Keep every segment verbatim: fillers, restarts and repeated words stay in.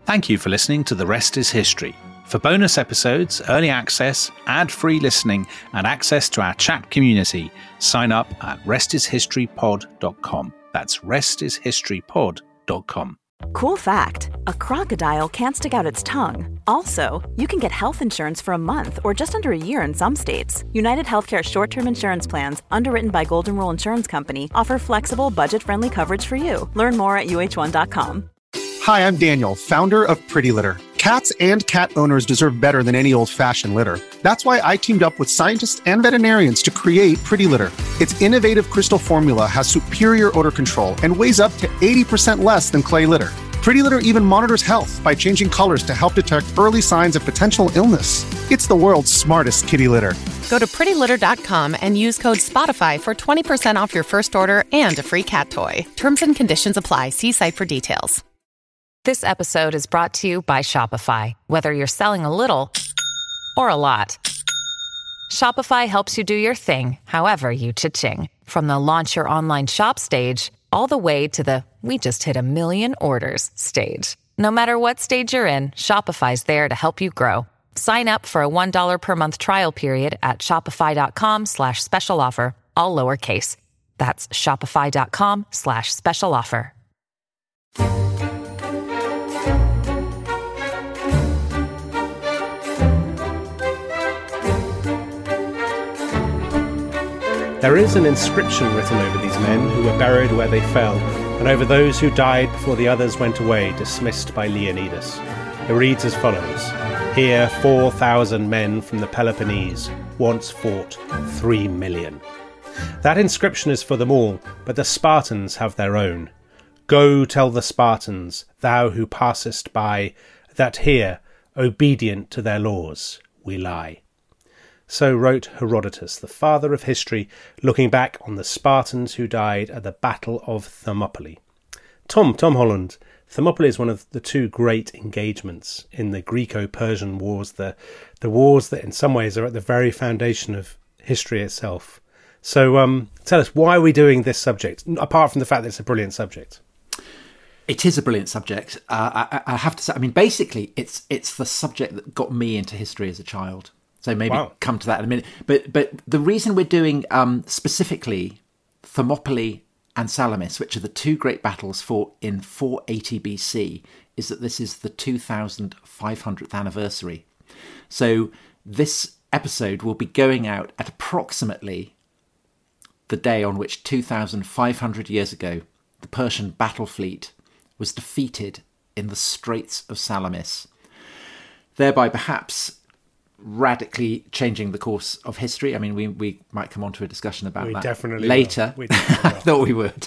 Thank you for listening to The Rest is History. For bonus episodes, early access, ad-free listening, and access to our chat community, sign up at rest is history pod dot com. That's rest is history pod dot com. Cool fact, a crocodile can't stick out its tongue. Also, you can get health insurance for a month or just under a year in some states. United Healthcare short-term insurance plans, underwritten by Golden Rule Insurance Company, offer flexible, budget-friendly coverage for you. Learn more at U H one dot com. Hi, I'm Daniel, founder of Pretty Litter. Cats and cat owners deserve better than any old-fashioned litter. That's why I teamed up with scientists and veterinarians to create Pretty Litter. Its innovative crystal formula has superior odor control and weighs up to eighty percent less than clay litter. Pretty Litter even monitors health by changing colors to help detect early signs of potential illness. It's the world's smartest kitty litter. Go to pretty litter dot com and use code SPOTIFY for twenty percent off your first order and a free cat toy. Terms and conditions apply. See site for details. This episode is brought to you by Shopify. Whether you're selling a little or a lot, Shopify helps you do your thing, however you cha-ching. From the launch your online shop stage, all the way to the we just hit a million orders stage. No matter what stage you're in, Shopify's there to help you grow. Sign up for a one dollar per month trial period at shopify.com slash special offer, all lowercase. That's shopify.com slash special offer. There is an inscription written over these men who were buried where they fell, and over those who died before the others went away, dismissed by Leonidas. It reads as follows: Here four thousand men from the Peloponnese once fought three million. That inscription is for them all, but the Spartans have their own. Go tell the Spartans, thou who passest by, that here, obedient to their laws, we lie. So wrote Herodotus, the father of history, looking back on the Spartans who died at the Battle of Thermopylae. Tom, Tom Holland, Thermopylae is one of the two great engagements in the Greco-Persian wars, the, the wars that in some ways are at the very foundation of history itself. So um, tell us, why are we doing this subject, apart from the fact that it's a brilliant subject? It is a brilliant subject. Uh, I, I have to say, I mean, basically, it's it's the subject that got me into history as a child. So maybe wow. come to that in a minute. But but the reason we're doing um, specifically Thermopylae and Salamis, which are the two great battles fought in four eighty B C, is that this is the two thousand five hundredth anniversary. So this episode will be going out at approximately the day on which two thousand five hundred years ago, the Persian battle fleet was defeated in the Straits of Salamis, thereby perhaps radically changing the course of history. I mean, we we might come on to a discussion about we that definitely later. We definitely I thought we would.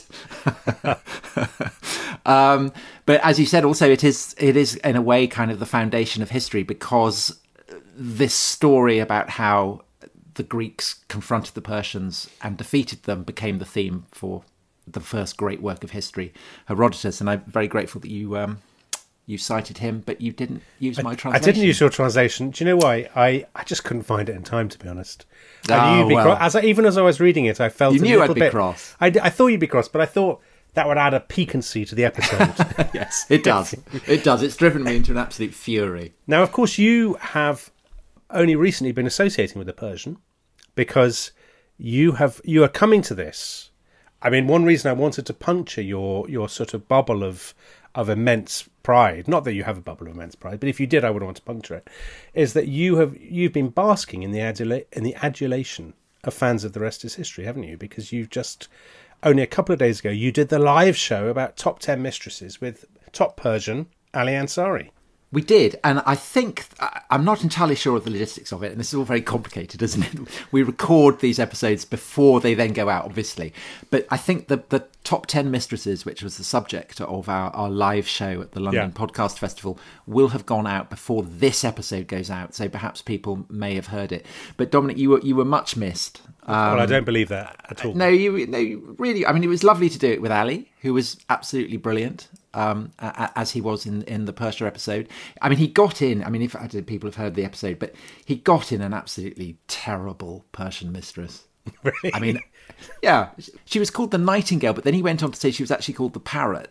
um, but as you said, also it is it is in a way kind of the foundation of history, because this story about how the Greeks confronted the Persians and defeated them became the theme for the first great work of history, Herodotus. And I'm very grateful that you um, you cited him, but you didn't use my translation. I didn't use your translation. Do you know why? I, I just couldn't find it in time, to be honest. I oh, knew you'd be well. cross. As I, even as I was reading it, I felt you a knew little I'd be bit cross. I, I thought you'd be cross, but I thought that would add a piquancy to the episode. Yes, it does. It does. It's driven me into an absolute fury. Now, of course, you have only recently been associating with the Persian, because you have you are coming to this. I mean, one reason I wanted to puncture your your sort of bubble of of immense pride, not that you have a bubble of immense pride, but if you did, I would want to puncture it, is that you have you've been basking in the adula- in the adulation of fans of The Rest is History, haven't you? Because you've just only a couple of days ago you did the live show about top ten mistresses with top Persian Ali Ansari. We did, and I think, I'm not entirely sure of the logistics of it, and this is all very complicated, isn't it? We record these episodes before they then go out, obviously. But I think the, the top ten mistresses, which was the subject of our, our live show at the London yeah. Podcast Festival, will have gone out before this episode goes out, so perhaps people may have heard it. But Dominic, you were, you were much missed. Um, well, I don't believe that at all. No, you, no, really, I mean, it was lovely to do it with Ali, who was absolutely brilliant. Um, as he was in, in the Persia episode. I mean, he got in, I mean, if I did, people have heard the episode, but he got in an absolutely terrible Persian mistress. Really? I mean, yeah, she was called the Nightingale, but then he went on to say she was actually called the Parrot.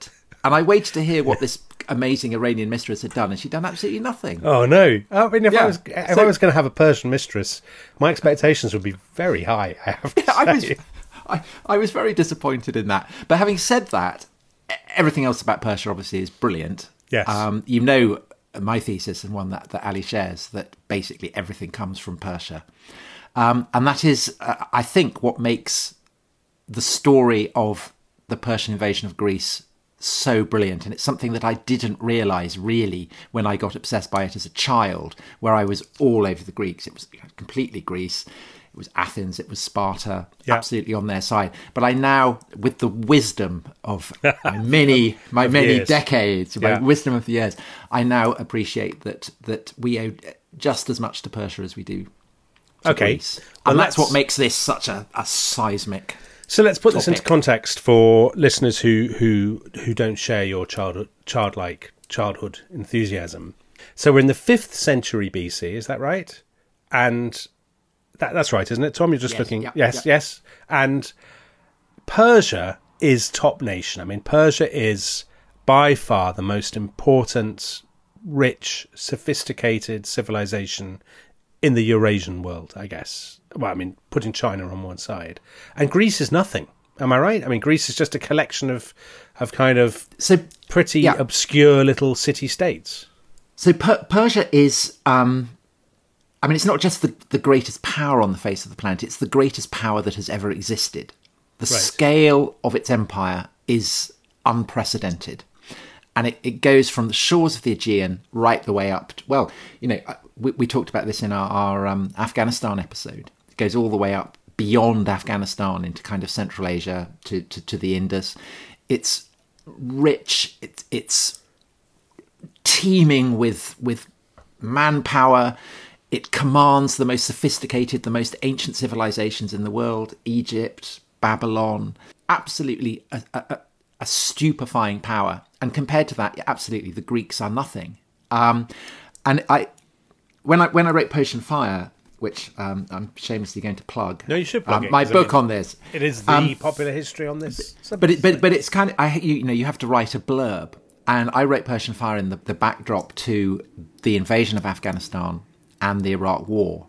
And I waited to hear what this amazing Iranian mistress had done, and she'd done absolutely nothing. Oh no! I mean, if Yeah. I was if So- I was going to have a Persian mistress, my expectations would be very high. I have to say. I was, I, I was very disappointed in that. But having said that, everything else about Persia obviously is brilliant. Yes. Um, you know my thesis, and one that, that Ali shares, that basically everything comes from Persia. Um, and that is, uh, I think, what makes the story of the Persian invasion of Greece so brilliant. And it's something that I didn't realise, really, when I got obsessed by it as a child, where I was all over the Greeks. It was completely Greece. It was Athens, it was Sparta, Yeah. absolutely on their side. But I now, with the wisdom of my many, my Of many years. decades, my Yeah. wisdom of the years, I now appreciate that that we owe just as much to Persia as we do to Okay. Greece. Well, And that's let's- what makes this such a, a seismic. So let's put this into topic. context for listeners who who who don't share your childhood childlike childhood enthusiasm. So we're in the fifth century B C, is that right? And that, that's right, isn't it, Tom? You're just Yes, looking. yeah, yes, yeah. yes. And Persia is top nation. I mean, Persia is by far the most important, rich, sophisticated civilization in the Eurasian world, I guess. Well, I mean, putting China on one side. And Greece is nothing. Am I right? I mean, Greece is just a collection of, of kind of So pretty yeah. obscure little city-states. So per- Persia is, um, I mean, it's not just the, the greatest power on the face of the planet, it's the greatest power that has ever existed. The Right. scale of its empire is unprecedented. And it, it goes from the shores of the Aegean right the way up to, well, you know, we, we talked about this in our, our um, Afghanistan episode. It goes all the way up beyond Afghanistan into kind of Central Asia to, to, to the Indus. It's rich, it's, it's teeming with with manpower. It commands the most sophisticated, the most ancient civilizations in the world: Egypt, Babylon. Absolutely a, a, a stupefying power. And compared to that, absolutely, the Greeks are nothing. Um, and I, when I when I wrote Potion Fire, which um, I'm shamelessly going to plug. No, you should plug um, it, my 'cause I book mean, on this. It is the Um, popular history on this. But it, but but it's kind of I you, you know you have to write a blurb, and I wrote Persian Fire in the, the backdrop to the invasion of Afghanistan and the Iraq War,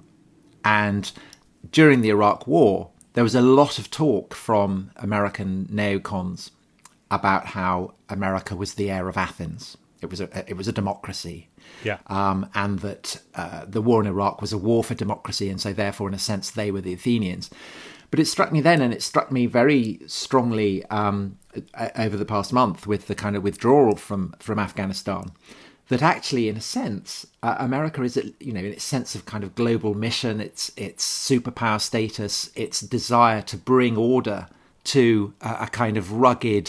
and during the Iraq War there was a lot of talk from American neocons about how America was the heir of Athens. It was a it was a democracy. Yeah. Um, and that uh, the war in Iraq was a war for democracy, and so therefore, in a sense, they were the Athenians. But it struck me then, and it struck me very strongly um, over the past month with the kind of withdrawal from, from Afghanistan, that actually, in a sense, uh, America is, you know, in its sense of kind of global mission, its its superpower status, its desire to bring order to a, a kind of rugged,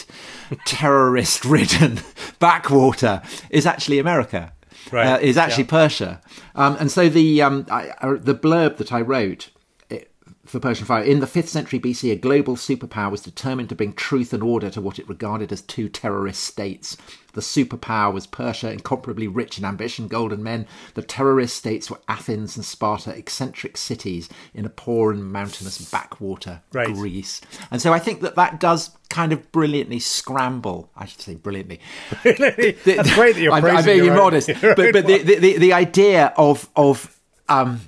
terrorist-ridden backwater, is actually America. Right. Uh, is actually Yeah. Persia, um, and so the um, I, I, the blurb that I wrote it, for Persian Fire: in the fifth century B C, a global superpower was determined to bring truth and order to what it regarded as two terrorist states. The superpower was Persia, incomparably rich in ambition, golden men. The terrorist states were Athens and Sparta, eccentric cities in a poor and mountainous backwater Right. Greece. And so I think that that does kind of brilliantly scramble. I should say brilliantly. That's great that you're I'm, praising I'm being your own- modest, your but own but the, work. the, the, the idea of of um,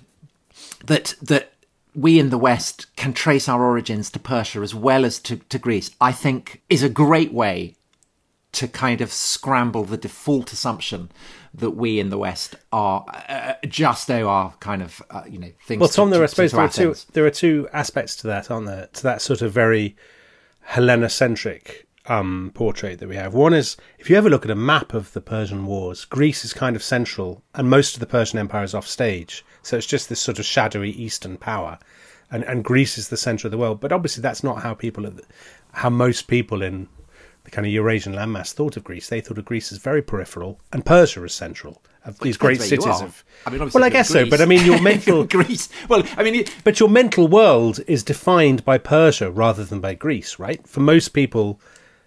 that that we in the West can trace our origins to Persia as well as to, to Greece, I think, is a great way to kind of scramble the default assumption that we in the West are uh, just owe our kind of uh, you know things. Well, to- Tom, there to- are, I suppose to there are two Athens. there are two aspects to that, aren't there? To that sort of very Helleноcentric um, portrait that we have. One is, if you ever look at a map of the Persian Wars, Greece is kind of central, and most of the Persian Empire is off stage. So it's just this sort of shadowy Eastern power, and and Greece is the centre of the world. But obviously, that's not how people, are, how most people in the kind of Eurasian landmass thought of Greece. They thought of Greece as very peripheral, and Persia as central. Of these great Depends where you cities are. of. I mean, obviously well, I if you're guess so, Greece- but I mean, your mental. Greece. Well, I mean, it- But your mental world is defined by Persia rather than by Greece, right? For most people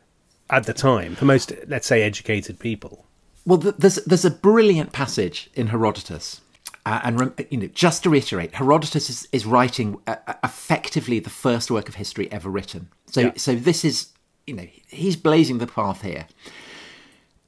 at the time, for most, let's say, educated people. Well, th- there's there's a brilliant passage in Herodotus, uh, and rem- you know, just to reiterate, Herodotus is, is writing uh, uh, effectively the first work of history ever written. So, Yeah. so this is, you know, he's blazing the path here.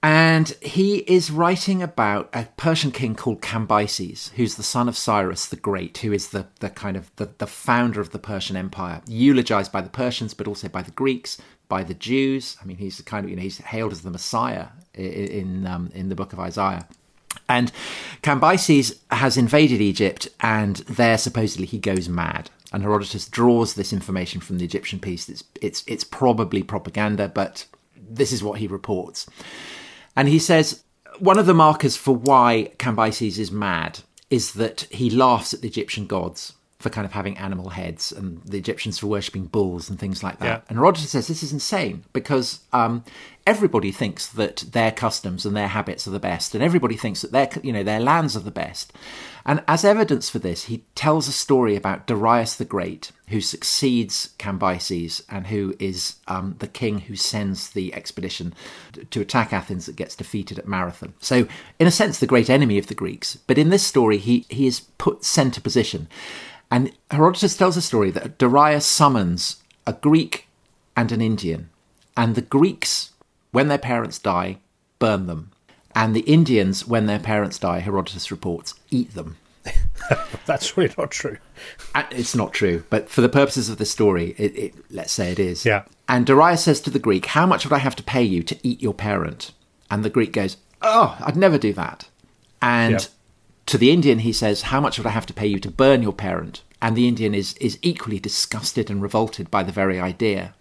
And he is writing about a Persian king called Cambyses, who's the son of Cyrus the Great, who is the, the kind of the, the founder of the Persian Empire, eulogized by the Persians, but also by the Greeks, by the Jews. I mean, he's the kind of, you know, he's hailed as the Messiah in in, um, in the book of Isaiah. And Cambyses has invaded Egypt, and there supposedly he goes mad. And Herodotus draws this information from the Egyptian piece. It's it's it's probably propaganda, but this is what he reports. And he says, one of the markers for why Cambyses is mad is that he laughs at the Egyptian gods for kind of having animal heads, and the Egyptians for worshipping bulls and things like that. Yeah. And Herodotus says this is insane because um, everybody thinks that their customs and their habits are the best, and everybody thinks that their, you know, their lands are the best. And as evidence for this, he tells a story about Darius the Great, who succeeds Cambyses and who is um, the king who sends the expedition to attack Athens that gets defeated at Marathon. So, in a sense, the great enemy of the Greeks. But in this story, he, he is put centre position. And Herodotus tells a story that Darius summons a Greek and an Indian. And the Greeks, when their parents die, burn them. And the Indians, when their parents die, Herodotus reports, eat them. That's really not true. And it's not true, but for the purposes of the story, it, it, let's say it is. Yeah. And Darius says to the Greek, how much would I have to pay you to eat your parent? And the Greek goes, oh, I'd never do that. And yeah. to the Indian, he says, how much would I have to pay you to burn your parent? And the Indian is, is equally disgusted and revolted by the very idea.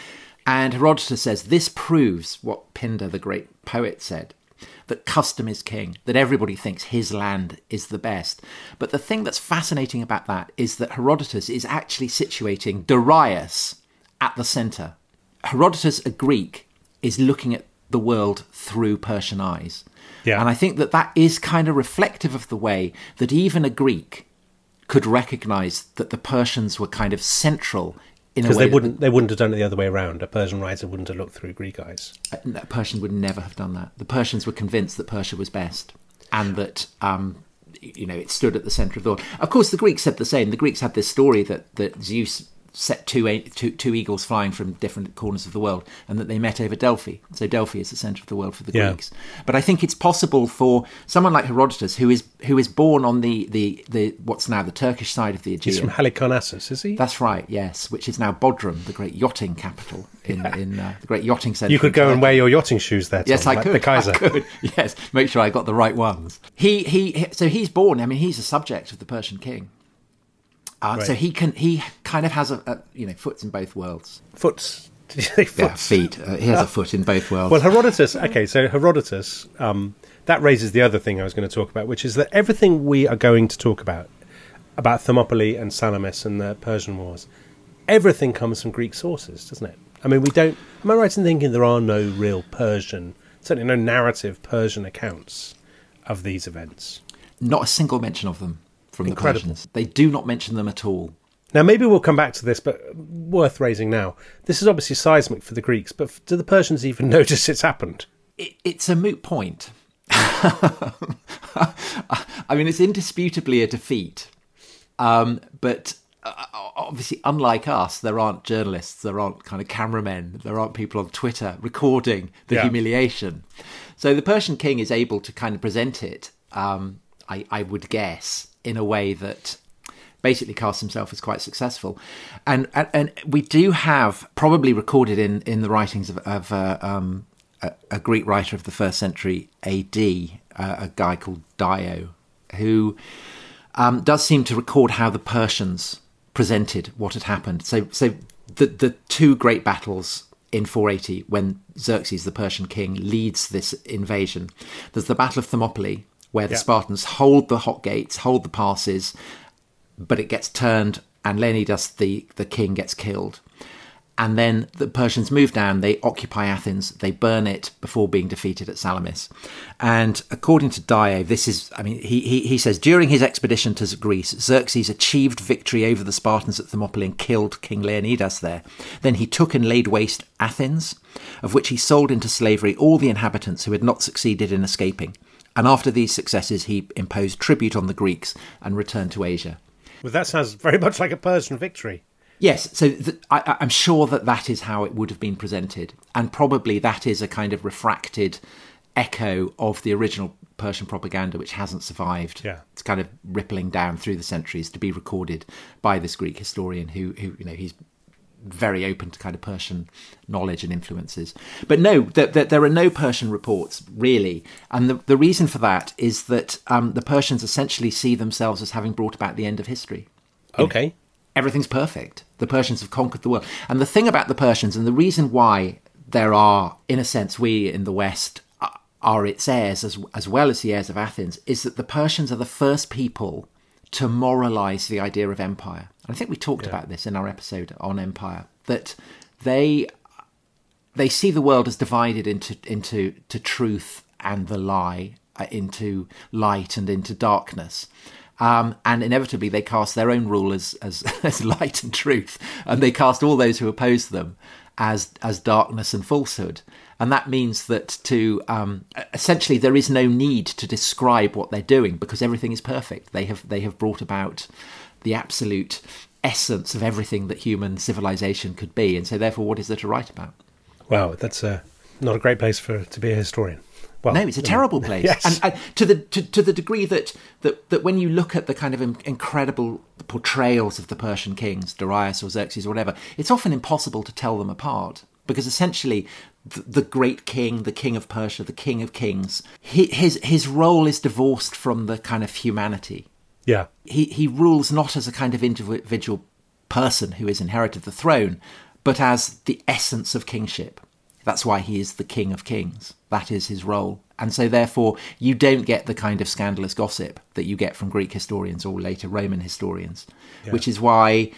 And Herodotus says, this proves what Pindar, the great poet, said, that custom is king, that everybody thinks his land is the best. But the thing that's fascinating about that is that Herodotus is actually situating Darius at the centre. Herodotus, a Greek, is looking at the world through Persian eyes. Yeah. And I think that that is kind of reflective of the way that even a Greek could recognise that the Persians were kind of central in a way. Because they wouldn't, they wouldn't have done it the other way around. A Persian writer wouldn't have looked through Greek eyes. A Persian would never have done that. The Persians were convinced that Persia was best, and that um, you know it stood at the centre of the world. Of course, the Greeks said the same. The Greeks had this story that that Zeus set two, two, two eagles flying from different corners of the world, and that they met over Delphi. So Delphi is the centre of the world for the yeah. Greeks. But I think it's possible for someone like Herodotus, who is who is born on the, the, the what's now the Turkish side of the Aegean. He's from Halicarnassus, is he? That's right, yes, which is now Bodrum, the great yachting capital in, yeah. in uh, the great yachting centre. You could go and wear your yachting shoes there, Tom, yes, I like could. the Kaiser. I could. Yes, make sure I got the right ones. He he. So he's born. I mean, he's a subject of the Persian king. Uh, right. So he can. He kind of has a, a you know foots in both worlds. Foots. Did you say foots? Yeah, feet. Uh, he has uh, a foot in both worlds. Well, Herodotus. Okay, so Herodotus. Um, that raises the other thing I was going to talk about, which is that everything we are going to talk about about Thermopylae and Salamis and the Persian Wars, everything comes from Greek sources, doesn't it? I mean, we don't. Am I right in thinking there are no real Persian, certainly no narrative Persian accounts of these events? Not a single mention of them. From Incredible. The Persians. They do not mention them at all. Now, maybe we'll come back to this, but worth raising now. This is obviously seismic for the Greeks, but do the Persians even notice it's happened? It, it's a moot point. I mean, it's indisputably a defeat. Um, but uh, obviously, unlike us, there aren't journalists, there aren't kind of cameramen, there aren't people on Twitter recording the yeah. humiliation. So the Persian king is able to kind of present it, um, I, I would guess, in a way that basically casts himself as quite successful. And and, and we do have, probably recorded in, in the writings of, of uh, um, a, a Greek writer of the first century A D, uh, a guy called Dio, who um, does seem to record how the Persians presented what had happened. So, so the, the two great battles in four eighty, when Xerxes, the Persian king, leads this invasion. There's the Battle of Thermopylae, where the yeah. Spartans hold the hot gates, hold the passes, but it gets turned and Leonidas, the, the king, gets killed. And then the Persians move down, they occupy Athens, they burn it before being defeated at Salamis. And according to Dio, this is, I mean, he, he, he says, during his expedition to Greece, Xerxes achieved victory over the Spartans at Thermopylae and killed King Leonidas there. Then he took and laid waste Athens, of which he sold into slavery all the inhabitants who had not succeeded in escaping. And after these successes, he imposed tribute on the Greeks and returned to Asia. Well, that sounds very much like a Persian victory. Yes, so th- I, I'm sure that that is how it would have been presented. And probably that is a kind of refracted echo of the original Persian propaganda, which hasn't survived. Yeah. It's kind of rippling down through the centuries to be recorded by this Greek historian who, who you know, he's very open to kind of Persian knowledge and influences. But no, th- th- there are no Persian reports, really. And the, the reason for that is that um, the Persians essentially see themselves as having brought about the end of history. You okay. know, everything's perfect. The Persians have conquered the world. And the thing about the Persians, and the reason why there are, in a sense, we in the West are its heirs as, as well as the heirs of Athens, is that the Persians are the first people to moralize the idea of empire. And I think we talked yeah. about this in our episode on empire, that they they see the world as divided into into to truth and the lie, uh, into light and into darkness. Um, and inevitably they cast their own rule as, as, as light and truth, and they cast all those who oppose them as as darkness and falsehood. And that means that to um, essentially there is no need to describe what they're doing because everything is perfect. They have they have brought about the absolute essence of everything that human civilization could be. And so therefore, what is there to write about? Wow, that's uh, not a great place for to be a historian. Well, no, it's a terrible place. Yes. And, and to the to, to the degree that, that that when you look at the kind of incredible portrayals of the Persian kings, Darius or Xerxes or whatever, it's often impossible to tell them apart. Because essentially, the, the great king, the king of Persia, the king of kings, he, his his role is divorced from the kind of humanity. Yeah. He he rules not as a kind of individual person who has inherited the throne, but as the essence of kingship. That's why he is the king of kings. That is his role. And so therefore, you don't get the kind of scandalous gossip that you get from Greek historians or later Roman historians, yeah. which is why,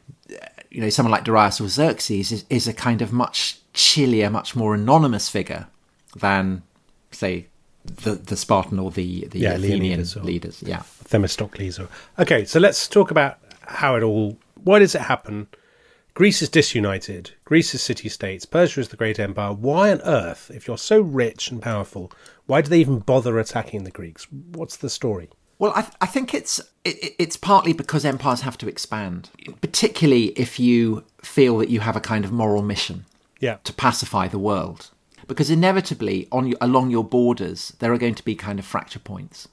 you know, someone like Darius or Xerxes is, is a kind of much chillier, much more anonymous figure than, say, the the Spartan or the, the yeah, Athenian leaders, or leaders. Yeah. Themistocles. Or... Okay, so let's talk about how it all... Why does it happen? Greece is disunited. Greece is city-states. Persia is the great empire. Why on earth, if you're so rich and powerful, why do they even bother attacking the Greeks? What's the story? Well, I, I think it's it, it's partly because empires have to expand, particularly if you feel that you have a kind of moral mission yeah. to pacify the world. Because inevitably, on your, along your borders, there are going to be kind of fracture points.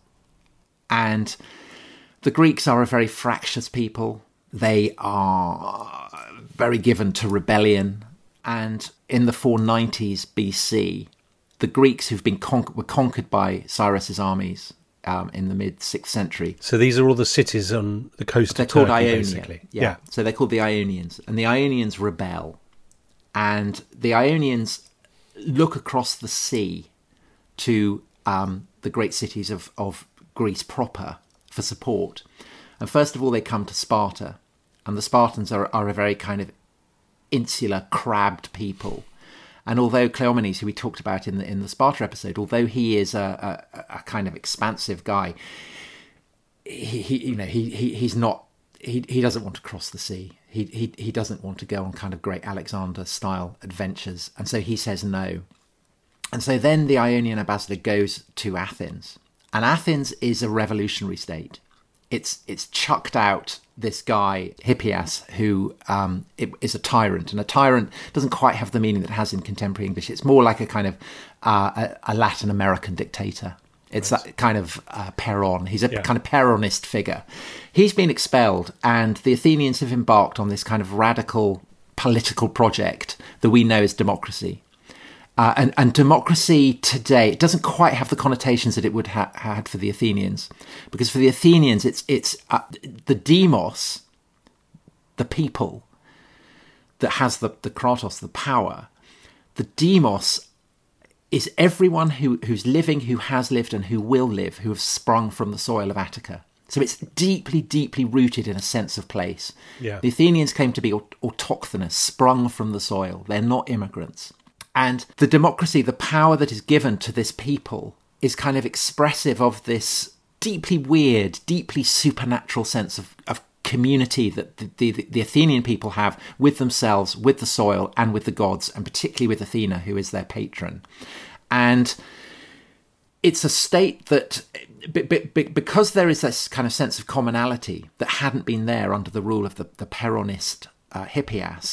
And the Greeks are a very fractious people. They are very given to rebellion. And in the four nineties B C, the Greeks who've been con- were conquered by Cyrus's armies um, in the mid sixth century. So these are all the cities on the coast they're of Turkey, called Ionia. basically. Yeah. yeah. So they're called the Ionians. And the Ionians rebel. And the Ionians look across the sea to um, the great cities of, of Greece proper for support. And first of all, they come to Sparta. And the Spartans are, are a very kind of insular, crabbed people. And although Cleomenes, who we talked about in the in the Sparta episode, although he is a, a, a kind of expansive guy, he, he you know he, he he's not he he doesn't want to cross the sea. He he he doesn't want to go on kind of great Alexander style adventures, and so he says no. And so then the Ionian ambassador goes to Athens, and Athens is a revolutionary state. It's it's chucked out this guy, Hippias, who um, is a tyrant. And a tyrant doesn't quite have the meaning that it has in contemporary English. It's more like a kind of uh, a, a Latin American dictator. It's right. that kind of uh, Peron. He's a yeah. kind of Peronist figure. He's been expelled, and the Athenians have embarked on this kind of radical political project that we know as democracy. Uh, and, and democracy today, it doesn't quite have the connotations that it would have had for the Athenians. Because for the Athenians, it's it's uh, the demos, the people, that has the, the kratos, the power. The demos is everyone who, who's living, who has lived, and who will live, who have sprung from the soil of Attica. So it's deeply, deeply rooted in a sense of place. Yeah. The Athenians claim to be aut- autochthonous, sprung from the soil. They're not immigrants. And the democracy, the power that is given to this people, is kind of expressive of this deeply weird, deeply supernatural sense of, of community that the, the, the Athenian people have with themselves, with the soil, and with the gods, and particularly with Athena, who is their patron. And it's a state that, because there is this kind of sense of commonality that hadn't been there under the rule of the, the Peronist uh, Hippias,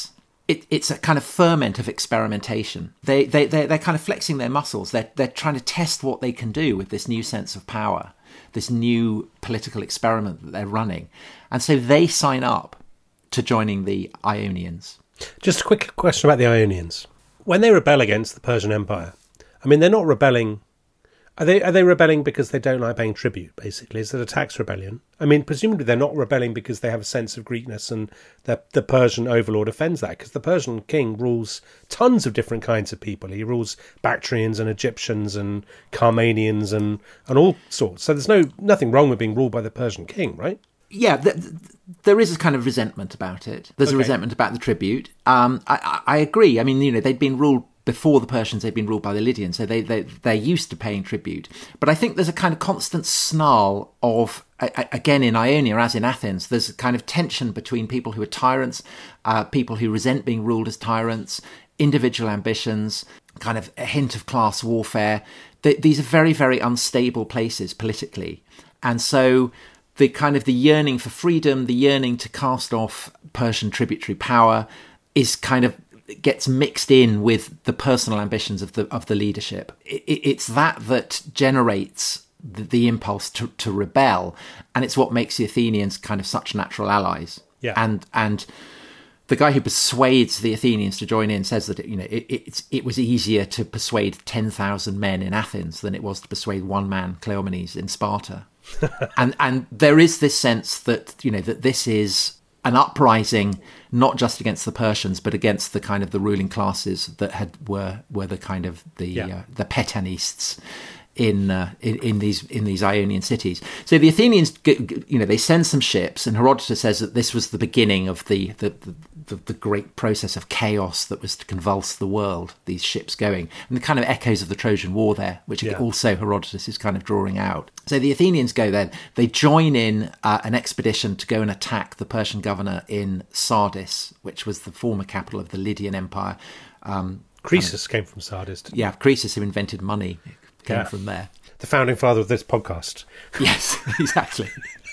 it, it's a kind of ferment of experimentation. They, they, they're, they're kind of flexing their muscles. They're, they're trying to test what they can do with this new sense of power, this new political experiment that they're running. And so they sign up to joining the Ionians. Just a quick question about the Ionians. When they rebel against the Persian Empire, I mean, they're not rebelling... Are they are they rebelling because they don't like paying tribute, basically? Is it a tax rebellion? I mean, presumably they're not rebelling because they have a sense of Greekness and the, the Persian overlord offends that, because the Persian king rules tons of different kinds of people. He rules Bactrians and Egyptians and Carmanians and, and all sorts. So there's no nothing wrong with being ruled by the Persian king, right? Yeah, th- th- there is a kind of resentment about it. There's okay. a resentment about the tribute. Um, I, I, I agree. I mean, you know, they'd been ruled... Before the Persians, they'd been ruled by the Lydians, so they, they, they're used to paying tribute. But I think there's a kind of constant snarl of, again, in Ionia, as in Athens, there's a kind of tension between people who are tyrants, uh, people who resent being ruled as tyrants, individual ambitions, kind of a hint of class warfare. They, these are very, very unstable places politically. And so the kind of the yearning for freedom, the yearning to cast off Persian tributary power is kind of gets mixed in with the personal ambitions of the of the leadership. It, it's that that generates the, the impulse to, to rebel, and it's what makes the Athenians kind of such natural allies. Yeah. And and the guy who persuades the Athenians to join in says that you know it, it's it was easier to persuade ten thousand men in Athens than it was to persuade one man, Cleomenes, in Sparta. and and there is this sense that you know that this is an uprising not just against the Persians, but against the kind of the ruling classes that had were were the kind of the yeah. uh, the Petanists in, uh, in in these in these Ionian cities. So the Athenians, you know, they send some ships, and Herodotus says that this was the beginning of the the, the the the great process of chaos that was to convulse the world. These ships going, and the kind of echoes of the Trojan War there, which yeah. also Herodotus is kind of drawing out. So the Athenians go then. They join in uh, an expedition to go and attack the Persian governor in Sardis, which was the former capital of the Lydian Empire. Um, Croesus kind of, came from Sardis. Yeah, Croesus, who invented money, came yeah. from there. The founding father of this podcast. Yes, exactly.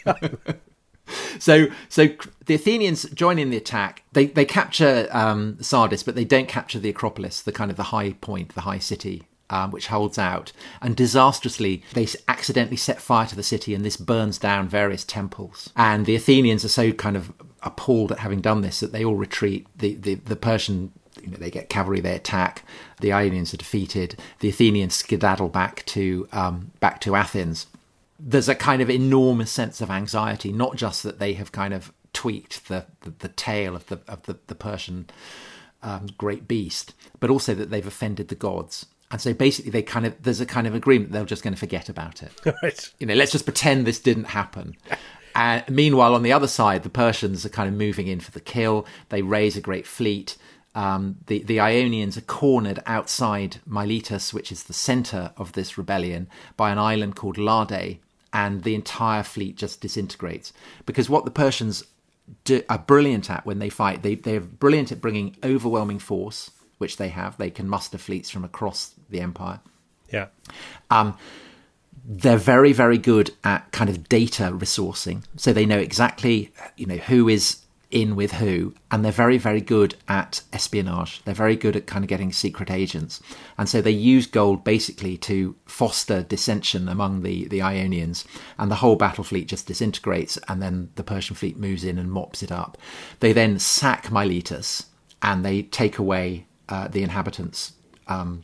so, so the Athenians join in the attack. They they capture um, Sardis, but they don't capture the Acropolis, the kind of the high point, the high city. Um, which holds out, and disastrously they accidentally set fire to the city, and this burns down various temples. And the Athenians are so kind of appalled at having done this that they all retreat. The the, the Persian, you know, they get cavalry, they attack. The Ionians are defeated. The Athenians skedaddle back to um, back to Athens. There's a kind of enormous sense of anxiety, not just that they have kind of tweaked the the, the tail of the of the, the Persian um, great beast, but also that they've offended the gods. And so basically they kind of, there's a kind of agreement they're just going to forget about it. Right. You know, let's just pretend this didn't happen. And meanwhile, on the other side, the Persians are kind of moving in for the kill. They raise a great fleet. Um, the, the Ionians are cornered outside Miletus, which is the centre of this rebellion, by an island called Lade. And the entire fleet just disintegrates. Because what the Persians do, are brilliant at when they fight, they, they're brilliant at bringing overwhelming force, which they have. They can muster fleets from across the empire. Yeah. Um, they're very, very good at kind of data resourcing. So they know exactly, you know, who is in with who. And they're very, very good at espionage. They're very good at kind of getting secret agents. And so they use gold basically to foster dissension among the, the Ionians. And the whole battle fleet just disintegrates. And then the Persian fleet moves in and mops it up. They then sack Miletus and they take away Uh, the inhabitants, um,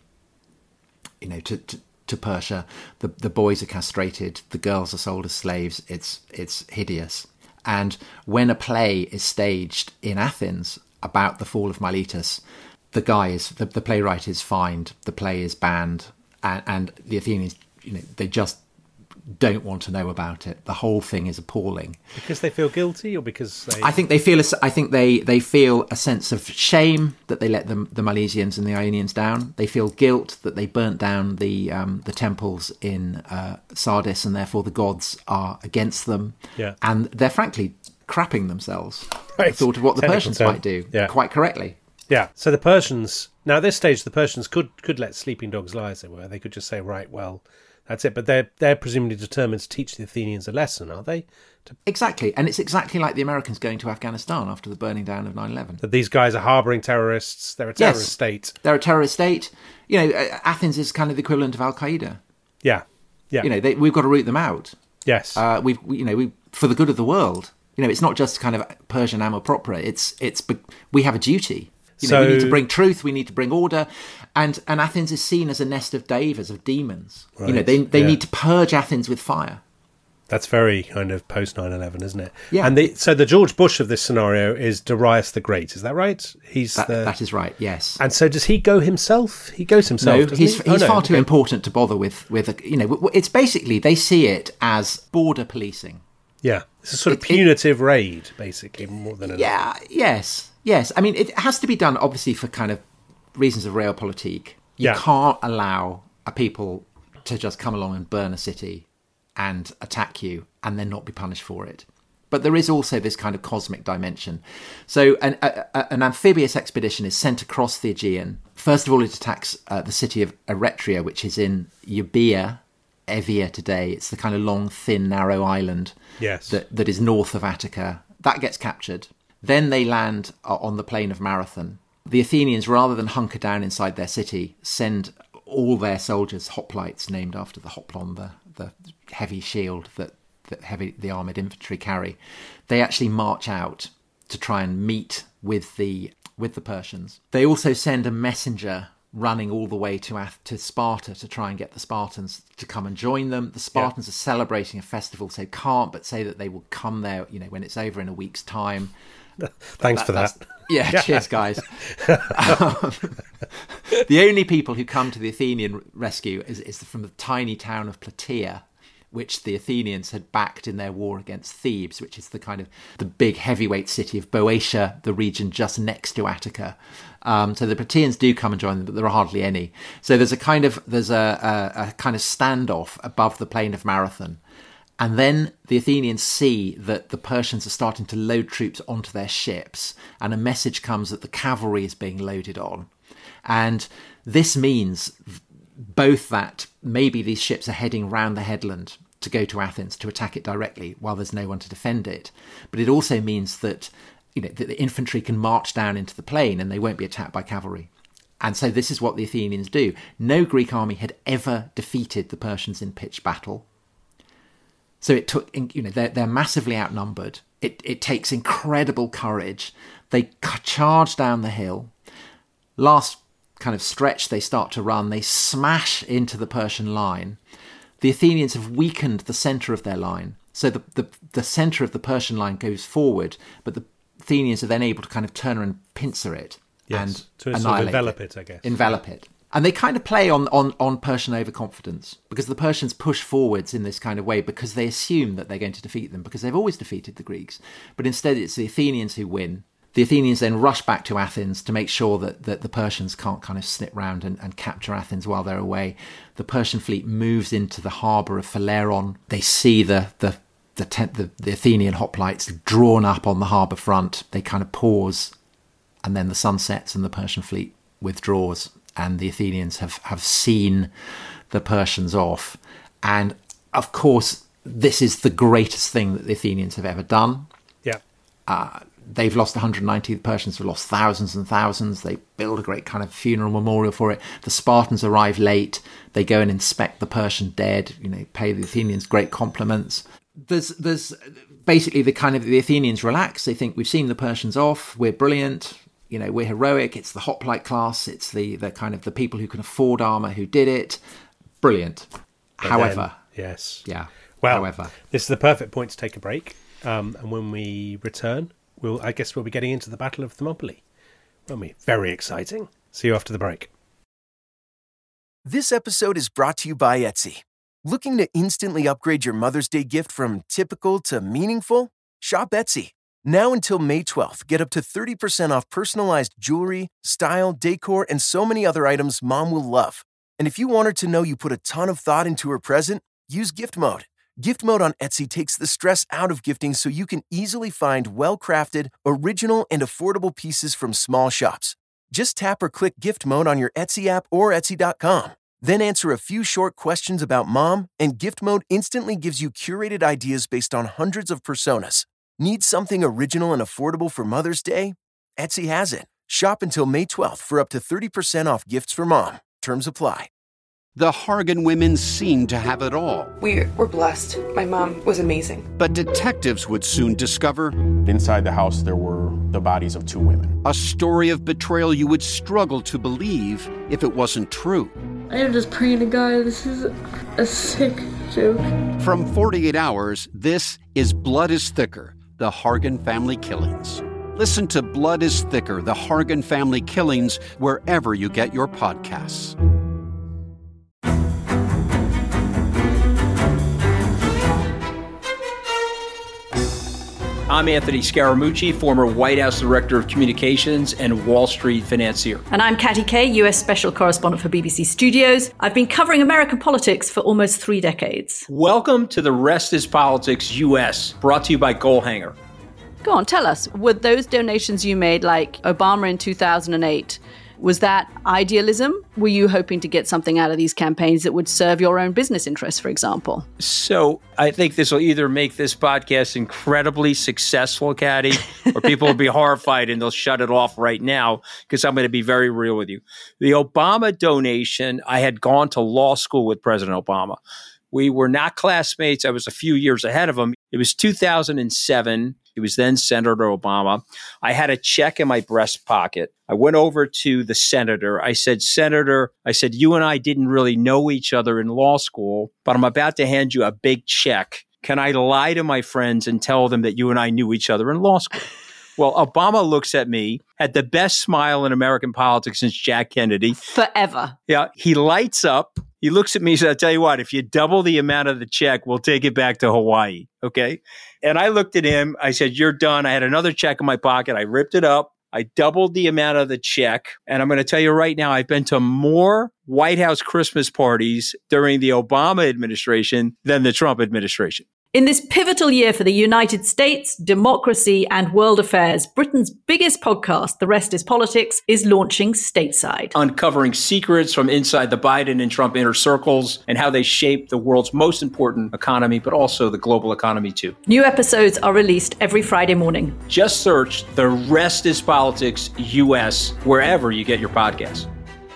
you know, to, to, to Persia. The the boys are castrated. The girls are sold as slaves. It's it's hideous. And when a play is staged in Athens about the fall of Miletus, the guy is the, the playwright is fined. The play is banned, and, and the Athenians, you know, they just don't want to know about it. The whole thing is appalling. Because they feel guilty, or because they... I think they feel. A, I think they, they feel a sense of shame that they let the, the Milesians and the Ionians down. They feel guilt that they burnt down the um, the temples in uh, Sardis, and therefore the gods are against them. Yeah. And they're frankly crapping themselves. Right. Thought of what the Technical Persians term. might do, yeah. quite correctly. Yeah. So the Persians, now at this stage, the Persians could could let sleeping dogs lie, as it were. They could just say, right, well, That's it. But they're they're presumably determined to teach the Athenians a lesson, are they? To... Exactly. And it's exactly like the Americans going to Afghanistan after the burning down of nine eleven. That these guys are harbouring terrorists. They're a terrorist yes, state. They're a terrorist state. You know, Athens is kind of the equivalent of Al-Qaeda. Yeah. Yeah. You know, they, we've got to root them out. Yes. Uh, we've, we, you know, we for the good of the world. You know, it's not just kind of Persian amour propre. It's, it's, we have a duty. You know, so, we need to bring truth. We need to bring order. And, and Athens is seen as a nest of devas, of demons. Right. You know, they, they yeah. need to purge Athens with fire. That's very kind of post nine eleven, isn't it? Yeah. And the, so the George Bush of this scenario is Darius the Great. Is that right? He's that, the... that is right. Yes. And so does he go himself? He goes himself. No, he's he? he's oh, no. far okay. too important to bother with. With a, you know, it's basically they see it as border policing. Yeah, it's a sort of it, punitive it, raid, basically, more than anything. Yeah. Yes. Yes. I mean, it has to be done obviously for kind of reasons of realpolitik. You yeah. can't allow a people to just come along and burn a city and attack you and then not be punished for it. But there is also this kind of cosmic dimension. So an, a, a, an amphibious expedition is sent across the Aegean. First of all, it attacks uh, the city of Eretria, which is in Euboea, Evia today. It's the kind of long, thin, narrow island yes. that, that is north of Attica. That gets captured. Then they land uh, on the plain of Marathon. The Athenians, rather than hunker down inside their city, send all their soldiers hoplites, named after the hoplon, the, the heavy shield that, that heavy the armoured infantry carry. They actually march out to try and meet with the with the Persians. They also send a messenger running all the way to to Sparta to try and get the Spartans to come and join them. The Spartans yeah. are celebrating a festival, so can't but say that they will come there, you know, when it's over in a week's time. Thanks that, for that. Yeah, yeah, cheers, guys. um, the only people who come to the Athenian rescue is, is from the tiny town of Plataea, which the Athenians had backed in their war against Thebes, which is the kind of the big heavyweight city of Boeotia, the region just next to Attica. Um, so the Plataeans do come and join them, but there are hardly any. So there's a kind of there's a, a, a kind of standoff above the plain of Marathon. And then the Athenians see that the Persians are starting to load troops onto their ships, and a message comes that the cavalry is being loaded on. And this means both that maybe these ships are heading round the headland to go to Athens to attack it directly while there's no one to defend it. But it also means that, you know, that the infantry can march down into the plain and they won't be attacked by cavalry. And so this is what the Athenians do. No Greek army had ever defeated the Persians in pitched battle. So it took, you know, they're, they're massively outnumbered. It, it takes incredible courage. They charge down the hill. Last kind of stretch, they start to run. They smash into the Persian line. The Athenians have weakened the centre of their line. So the, the, the centre of the Persian line goes forward, but the Athenians are then able to kind of turn and pincer it yes, and to annihilate sort of envelop it, I guess. Envelop it. And they kind of play on, on, on Persian overconfidence, because the Persians push forwards in this kind of way because they assume that they're going to defeat them, because they've always defeated the Greeks. But instead it's the Athenians who win. The Athenians then rush back to Athens to make sure that, that the Persians can't kind of snip round and, and capture Athens while they're away. The Persian fleet moves into the harbour of Phaleron. They see the the the, tent, the the Athenian hoplites drawn up on the harbour front. They kind of pause, and then the sun sets and the Persian fleet withdraws. And the Athenians have, have seen the Persians off. And, of course, this is the greatest thing that the Athenians have ever done. Yeah. Uh, they've lost one hundred ninety. The Persians have lost thousands and thousands. They build a great kind of funeral memorial for it. The Spartans arrive late. They go and inspect the Persian dead, you know, pay the Athenians great compliments. There's there's basically the kind of the Athenians relax. They think, we've seen the Persians off. We're brilliant. You know, we're heroic. It's the hoplite class. It's the, the kind of the people who can afford armour who did it. Brilliant. But However. Then, yes. Yeah. Well, however. This is the perfect point to take a break. Um, and when we return, we'll I guess we'll be getting into the Battle of Thermopylae, won't we? Very exciting. See you after the break. This episode is brought to you by Etsy. Looking to instantly upgrade your Mother's Day gift from typical to meaningful? Shop Etsy. Now until May twelfth, get up to thirty percent off personalized jewelry, style, decor, and so many other items Mom will love. And if you want her to know you put a ton of thought into her present, use Gift Mode. Gift Mode on Etsy takes the stress out of gifting so you can easily find well-crafted, original, and affordable pieces from small shops. Just tap or click Gift Mode on your Etsy app or Etsy dot com. Then answer a few short questions about mom, and Gift Mode instantly gives you curated ideas based on hundreds of personas. Need something original and affordable for Mother's Day? Etsy has it. Shop until May twelfth for up to thirty percent off gifts for mom. Terms apply. The Hargan women seemed to have it all. We were blessed. My mom was amazing. But detectives would soon discover... inside the house, there were the bodies of two women. A story of betrayal you would struggle to believe if it wasn't true. I am just praying to God, this is a sick joke. From forty-eight hours, this is Blood is Thicker, the Hargan family killings. Listen to Blood is Thicker, the Hargan family killings, wherever you get your podcasts. I'm Anthony Scaramucci, former White House Director of Communications and Wall Street financier. And I'm Katty Kay, U S Special Correspondent for B B C Studios. I've been covering American politics for almost three decades. Welcome to The Rest is Politics U S, brought to you by Goalhanger. Go on, tell us, were those donations you made, like Obama in two thousand eight, was that idealism? Were you hoping to get something out of these campaigns that would serve your own business interests, for example? So I think this will either make this podcast incredibly successful, Katty, or people will be horrified and they'll shut it off right now because I'm going to be very real with you. The Obama donation, I had gone to law school with President Obama. We were not classmates. I was a few years ahead of him. It was two thousand seven. He was then Senator Obama. I had a check in my breast pocket. I went over to the senator. I said, Senator, I said, you and I didn't really know each other in law school, but I'm about to hand you a big check. Can I lie to my friends and tell them that you and I knew each other in law school? Well, Obama looks at me, had the best smile in American politics since Jack Kennedy. Forever. Yeah. He lights up. He looks at me and says, I'll tell you what, if you double the amount of the check, we'll take it back to Hawaii. Okay. And I looked at him. I said, you're done. I had another check in my pocket. I ripped it up. I doubled the amount of the check. And I'm going to tell you right now, I've been to more White House Christmas parties during the Obama administration than the Trump administration. In this pivotal year for the United States, democracy, and world affairs, Britain's biggest podcast, The Rest is Politics, is launching stateside. Uncovering secrets from inside the Biden and Trump inner circles and how they shape the world's most important economy, but also the global economy too. New episodes are released every Friday morning. Just search The Rest is Politics U S wherever you get your podcasts.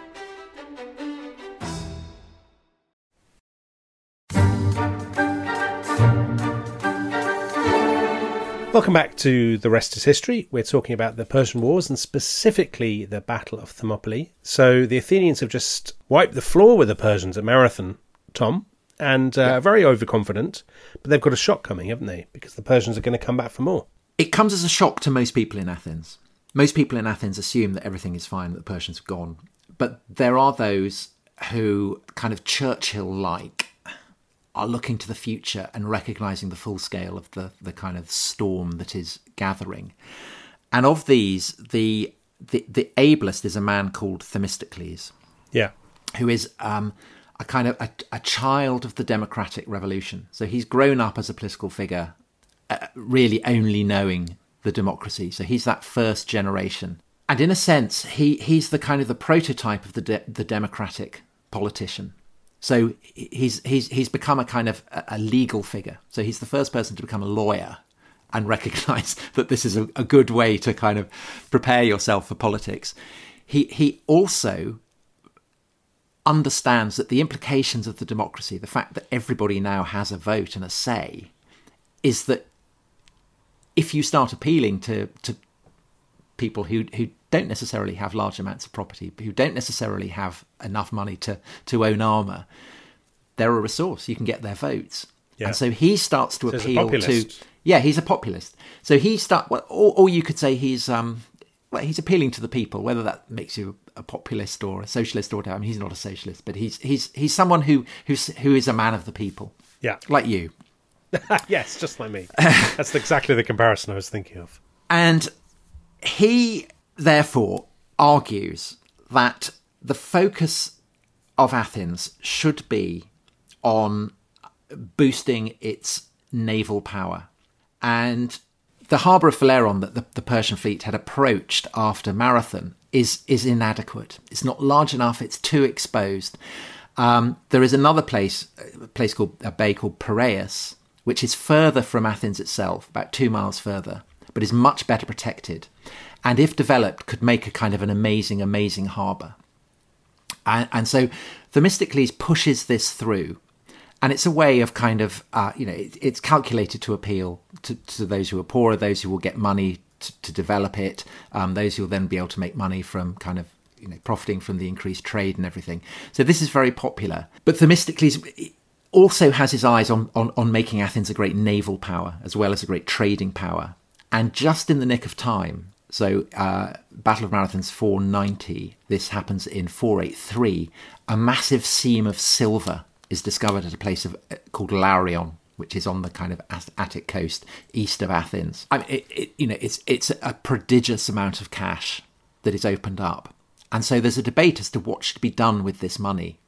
Welcome back to The Rest is History. We're talking about the Persian Wars and specifically the Battle of Thermopylae. So the Athenians have just wiped the floor with the Persians at Marathon, Tom, and uh, yeah. very overconfident. But they've got a shock coming, haven't they? Because the Persians are going to come back for more. It comes as a shock to most people in Athens. Most people in Athens assume that everything is fine, that the Persians have gone. But there are those who, kind of Churchill-like, are looking to the future and recognising the full scale of the, the kind of storm that is gathering. And of these, the the, the ablest is a man called Themistocles. Yeah. Who is um, a kind of a, a child of the democratic revolution. So he's grown up as a political figure, uh, really only knowing the democracy. So he's that first generation. And in a sense, he he's the kind of the prototype of the de- the democratic politician. So he's he's he's become a kind of a legal figure. So he's the first person to become a lawyer and recognise that this is a, a good way to kind of prepare yourself for politics. He he also understands that the implications of the democracy, the fact that everybody now has a vote and a say, is that if you start appealing to to people who who don't necessarily have large amounts of property, who don't necessarily have enough money to, to own armour, they're a resource. You can get their votes. Yeah. And so he starts to so appeal to... Yeah, he's a populist. So he start, well, or, or you could say he's um, well, he's appealing to the people, whether that makes you a populist or a socialist or whatever. I mean, he's not a socialist, but he's he's he's someone who who's, who is a man of the people. Yeah. Like you. Yes, just like me. That's exactly the comparison I was thinking of. And he... therefore, argues that the focus of Athens should be on boosting its naval power. And the harbour of Phaleron that the, the Persian fleet had approached after Marathon is is inadequate. It's not large enough. It's too exposed. Um, there is another place, a place called a bay called Piraeus, which is further from Athens itself, about two miles further, but is much better protected. And if developed, could make a kind of an amazing, amazing harbour. And, and so Themistocles pushes this through. And it's a way of kind of, uh, you know, it, it's calculated to appeal to, to those who are poorer, those who will get money to, to develop it, um, those who will then be able to make money from kind of, you know, profiting from the increased trade and everything. So this is very popular. But Themistocles also has his eyes on, on, on making Athens a great naval power as well as a great trading power. And just in the nick of time, so uh, Battle of Marathon's four ninety, this happens in four eighty-three, a massive seam of silver is discovered at a place of, uh, called Laurion, which is on the kind of Attic coast east of Athens. I mean, it, it, you know, it's it's a prodigious amount of cash that is opened up, and so there's a debate as to what should be done with this money.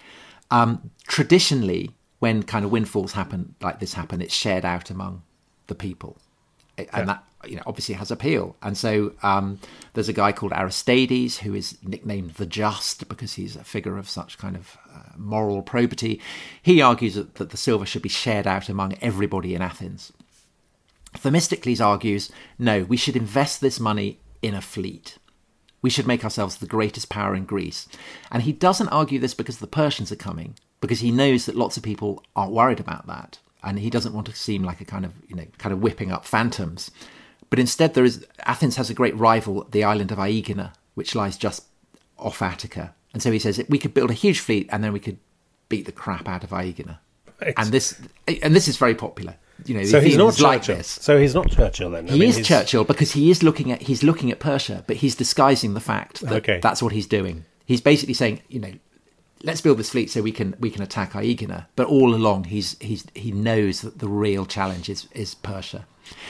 Um, traditionally, when kind of windfalls happen like this happen, it's shared out among the people, and yeah. that, you know, obviously has appeal. And so um, there's a guy called Aristides who is nicknamed the Just because he's a figure of such kind of uh, moral probity. He argues that, that the silver should be shared out among everybody in Athens. Themistocles argues, no, we should invest this money in a fleet. We should make ourselves the greatest power in Greece. And he doesn't argue this because the Persians are coming, because he knows that lots of people are worried about that. And he doesn't want to seem like a kind of, you know, kind of whipping up phantoms. But instead, there is Athens has a great rival, the island of Aegina, which lies just off Attica. And so he says we could build a huge fleet, and then we could beat the crap out of Aegina. Right. And this, and this is very popular. You know, so he's not Churchill. Like this. So he's not Churchill then. I he mean, is he's... Churchill because he is looking at he's looking at Persia, but he's disguising the fact that okay. that's what he's doing. He's basically saying, you know, let's build this fleet so we can we can attack Aegina. But all along, he's he's he knows that the real challenge is is Persia.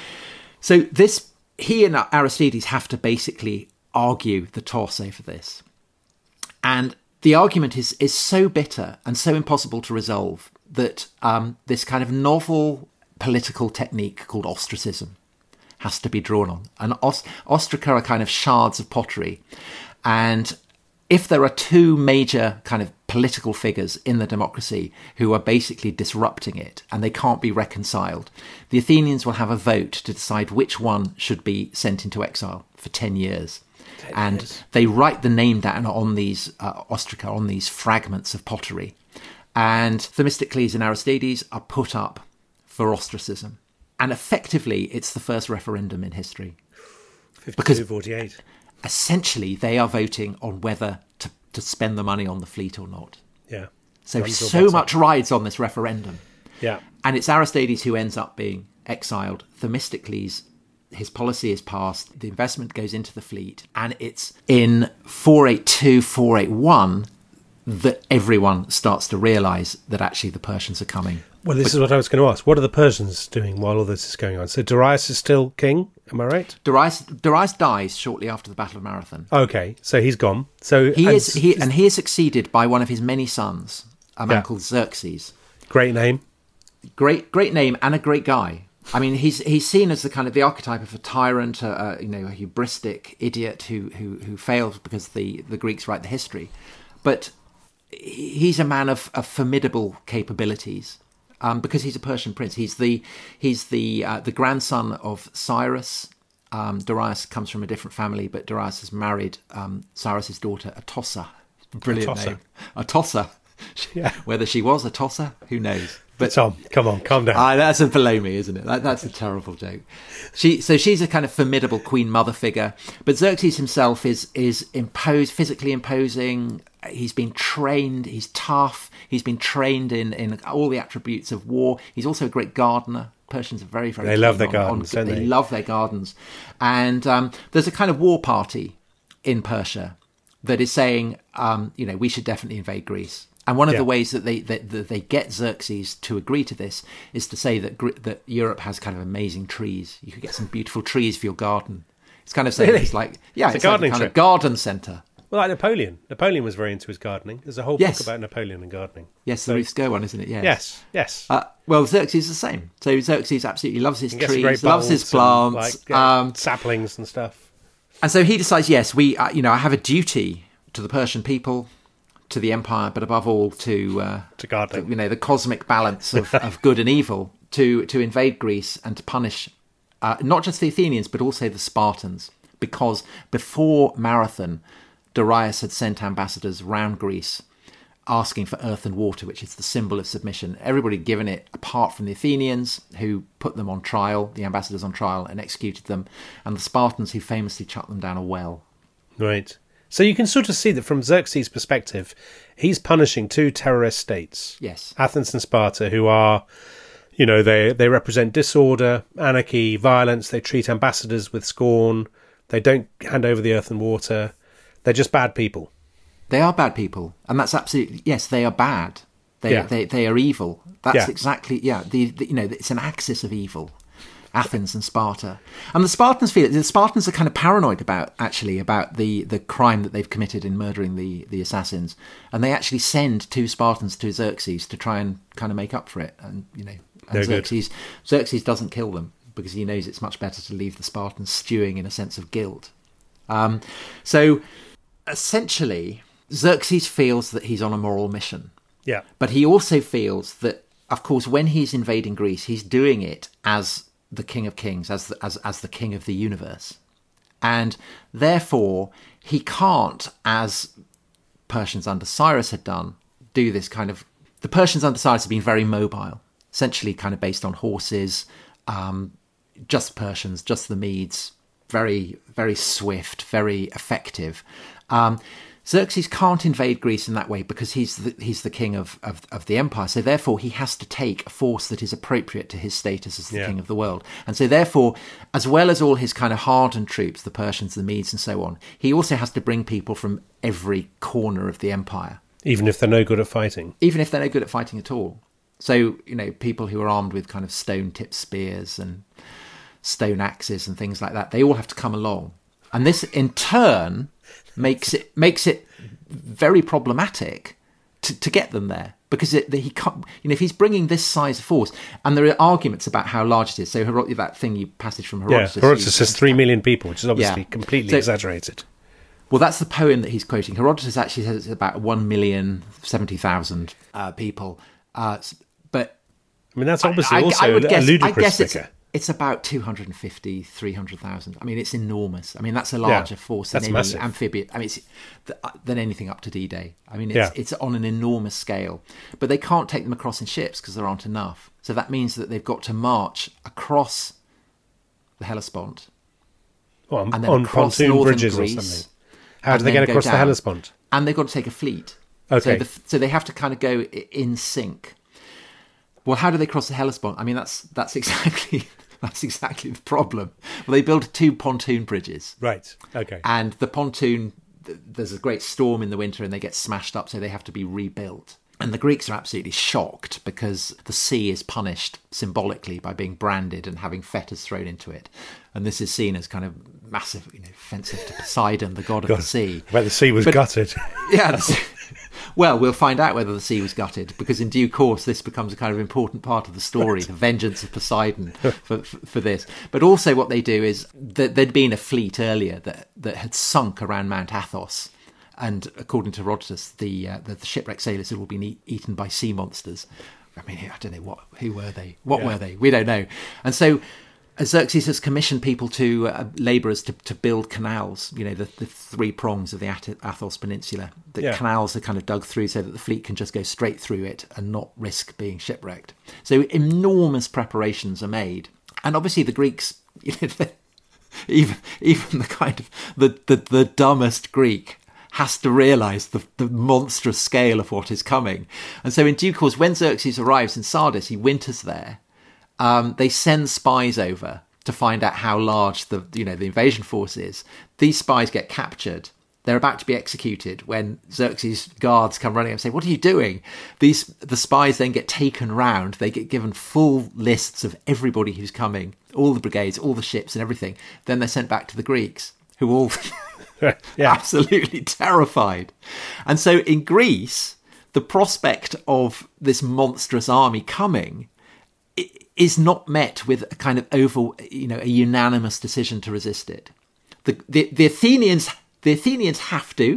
So this. He and Aristides have to basically argue the toss over this. And the argument is, is so bitter and so impossible to resolve that um, this kind of novel political technique called ostracism has to be drawn on. And os- ostraca are kind of shards of pottery. And if there are two major kind of political figures in the democracy who are basically disrupting it and they can't be reconciled, the Athenians will have a vote to decide which one should be sent into exile for ten years. ten and years. They write the name down on these uh, ostraca, on these fragments of pottery. And Themistocles and Aristides are put up for ostracism. And effectively, it's the first referendum in history. fifty-two forty-eight. Essentially, they are voting on whether to, to spend the money on the fleet or not. Yeah. So so much rides on this referendum. Yeah. And it's Aristides who ends up being exiled. Themistocles, his policy is passed. The investment goes into the fleet. And it's in four eighty-two, four eighty-one that everyone starts to realise that actually the Persians are coming. Well, this but, is what I was going to ask. What are the Persians doing while all this is going on? So Darius is still king, am I right? Darius Darius dies shortly after the Battle of Marathon. Okay, so he's gone. So he and, is he and he is succeeded by one of his many sons, a man yeah. called Xerxes. Great name. Great great name and a great guy. I mean, he's he's seen as the kind of the archetype of a tyrant, a, a, you know, a hubristic idiot who who who fails because the the Greeks write the history. But he's a man of, of formidable capabilities. Um, because he's a Persian prince, he's the he's the uh, the grandson of Cyrus. Um, Darius comes from a different family, but Darius has married um, Cyrus's daughter Atossa. Brilliant Atossa. name, Atossa. Yeah. Whether she was Atossa, who knows? But Tom, come on, calm down. Uh, that's a Ptolemy, isn't it? That, that's a terrible joke. She so she's a kind of formidable queen mother figure, but Xerxes himself is is imposed, physically imposing. He's been trained. He's tough. He's been trained in, in all the attributes of war. He's also a great gardener. Persians are very, very. They love their on, gardens, on, don't they? They love their gardens, and um, there's a kind of war party in Persia that is saying, um, you know, we should definitely invade Greece. And one of yeah. the ways that they that, that they get Xerxes to agree to this is to say that that Europe has kind of amazing trees. You could get some beautiful trees for your garden. It's kind of saying really? it's like yeah, it's, it's a like a kind trip. of garden centre. Well, like Napoleon. Napoleon was very into his gardening. There's a whole yes. book about Napoleon and gardening. Yes, so, the Ruth Square one, isn't it? Yes, yes, yes. Uh, well, Xerxes is the same. So Xerxes absolutely loves his trees, loves his plants, like, yeah, um, saplings and stuff. And so he decides, yes, we, uh, you know, I have a duty to the Persian people to the empire, but above all to uh, to gardening. You know, the cosmic balance of, of good and evil, to to invade Greece and to punish uh, not just the Athenians but also the Spartans, because before Marathon, Darius had sent ambassadors round Greece asking for earth and water, which is the symbol of submission. Everybody had given it, apart from the Athenians, who put them on trial, the ambassadors on trial, and executed them, and the Spartans, who famously chucked them down a well. Right. So you can sort of see that from Xerxes' perspective, he's punishing two terrorist states. Yes. Athens and Sparta, who are, you know, they, they represent disorder, anarchy, violence. They treat ambassadors with scorn. They don't hand over the earth and water. They're just bad people. They are bad people. And that's absolutely, yes, they are bad. They Yeah. they, they are evil. That's Yeah. exactly, yeah, the, the you know, it's an axis of evil. Athens and Sparta. And the Spartans feel the Spartans are kind of paranoid about actually about the, the crime that they've committed in murdering the, the assassins. And they actually send two Spartans to Xerxes to try and kind of make up for it. And you know, and No Xerxes Xerxes doesn't kill them because he knows it's much better to leave the Spartans stewing in a sense of guilt. Um, so essentially, Xerxes feels that he's on a moral mission. Yeah. But he also feels that, of course, when he's invading Greece, he's doing it as the King of Kings, as the, as as the King of the universe, and therefore he can't, as Persians under Cyrus had done, do this kind of. The Persians under Cyrus have been very mobile, essentially kind of based on horses, um, just Persians, just the Medes, very very swift, very effective. Um, Xerxes can't invade Greece in that way because he's the, he's the king of, of, of the empire. So therefore, he has to take a force that is appropriate to his status as the Yeah. king of the world. And so therefore, as well as all his kind of hardened troops, the Persians, the Medes and so on, he also has to bring people from every corner of the empire. Even if they're no good at fighting. Even if they're no good at fighting at all. So, you know, people who are armed with kind of stone-tipped spears and stone axes and things like that, they all have to come along. And this, in turn, makes it makes it very problematic to, to get them there, because it, the, he can't, you know, if he's bringing this size of force, and there are arguments about how large it is. So Herod- that thing you passage from Herodotus, Yeah, Herodotus says three million people, which is obviously Yeah. completely So- exaggerated. Well, that's the poem that he's quoting. Herodotus actually says it's about one million seventy thousand uh, people. Uh, s- but I mean, that's obviously I, I, also I would a guess, ludicrous I guess it's, figure. it's about two hundred fifty, three hundred thousand. I mean, it's enormous. I mean, that's a larger Yeah, force than that's any massive. amphibian. I mean, it's th- than anything up to D-Day. I mean, it's, Yeah. it's on an enormous scale. But they can't take them across in ships because there aren't enough. So that means that they've got to march across the Hellespont. Well, on and then on across pontoon northern bridges Greece, or something. How and do they then get go across the down. Hellespont? And they've got to take a fleet. Okay. So, the, so they have to kind of go i- in sync. Well, how do they cross the Hellespont? I mean, that's that's exactly that's exactly the problem. Well, they build two pontoon bridges. Right. Okay. And the pontoon, th- there's a great storm in the winter and they get smashed up, so they have to be rebuilt. And the Greeks are absolutely shocked because the sea is punished symbolically by being branded and having fetters thrown into it. And this is seen as kind of massive, you know, offensive to Poseidon, the god of God, the sea. where the sea was But- gutted. Yeah. the sea- Well, we'll find out whether the sea was gutted, because in due course this becomes a kind of important part of the story, the vengeance of Poseidon for, for, for this. But also what they do is that there'd been a fleet earlier that, that had sunk around Mount Athos. And according to Herodotus, the, uh, the, the shipwrecked sailors had all been eat, eaten by sea monsters. I mean, I don't know, what. who were they? What Yeah. were they? We don't know. And so Xerxes has commissioned people to uh, labourers to, to build canals, you know, the, the three prongs of the At- Athos Peninsula. The Yeah. canals are kind of dug through so that the fleet can just go straight through it and not risk being shipwrecked. So enormous preparations are made. And obviously the Greeks, you know, even even the kind of the, the, the dumbest Greek has to realise the, the monstrous scale of what is coming. And so in due course, when Xerxes arrives in Sardis, he winters there. Um, they send spies over to find out how large the you know the invasion force is. These spies get captured. They're about to be executed when Xerxes' guards come running up and say, "What are you doing?" These the spies then get taken round. They get given full lists of everybody who's coming, all the brigades, all the ships, and everything. Then they're sent back to the Greeks, who all Yeah. absolutely terrified. And so in Greece, the prospect of this monstrous army coming i- is not met with a kind of over, you know, a unanimous decision to resist it. The the, the Athenians, the Athenians have to,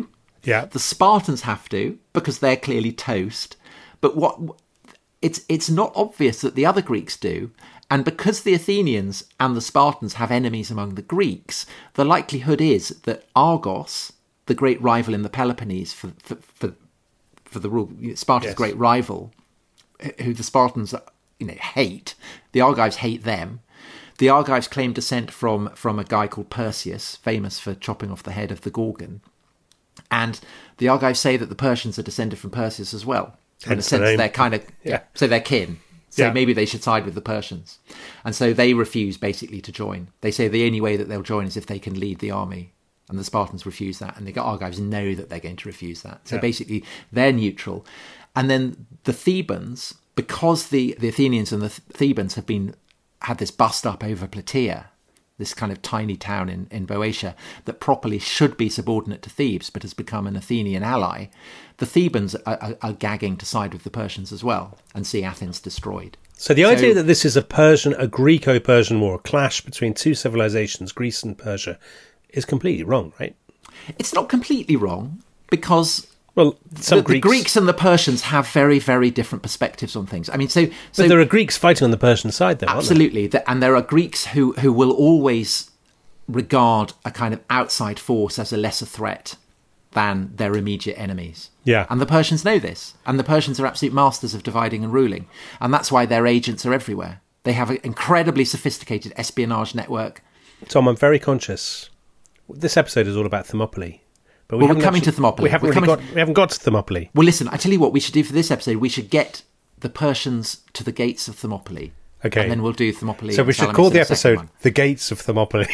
Yeah. The Spartans have to, because they're clearly toast. But what it's it's not obvious that the other Greeks do. And because the Athenians and the Spartans have enemies among the Greeks, the likelihood is that Argos, the great rival in the Peloponnese for for for, for the rule, Sparta's yes. great rival, who the Spartans you know hate, the Argives hate them. The Argives claim descent from from a guy called Perseus, famous for chopping off the head of the Gorgon. And the Argives say that the Persians are descended from Perseus as well. So in a sense, the they're kind of yeah. so they're kin. So yeah. maybe they should side with the Persians. And so they refuse basically to join. They say the only way that they'll join is if they can lead the army. And the Spartans refuse that. And the Argives know that they're going to refuse that. So yeah. basically they're neutral. And then the Thebans, because the, the Athenians and the Thebans have been had this bust up over Plataea, this kind of tiny town in, in Boeotia that properly should be subordinate to Thebes but has become an Athenian ally, the Thebans are, are, are gagging to side with the Persians as well and see Athens destroyed. So the so, idea that this is a Persian, a Greco-Persian war, a clash between two civilizations, Greece and Persia, is completely wrong, right? It's not completely wrong because... Well, some the, Greeks... the Greeks and the Persians have very, very different perspectives on things. I mean, so... so but there are Greeks fighting on the Persian side, though, absolutely. Aren't there? And there are Greeks who, who will always regard a kind of outside force as a lesser threat than their immediate enemies. Yeah. And the Persians know this. And the Persians are absolute masters of dividing and ruling. And that's why their agents are everywhere. They have an incredibly sophisticated espionage network. Tom, I'm very conscious. This episode is all about Thermopylae. But we well, we're coming actually, to Thermopylae. We haven't, really got, to... we haven't got to Thermopylae. Well, listen, I tell you what we should do for this episode. We should get the Persians to the gates of Thermopylae. Okay. And then we'll do Thermopylae. So we should call the episode The Gates of Thermopylae.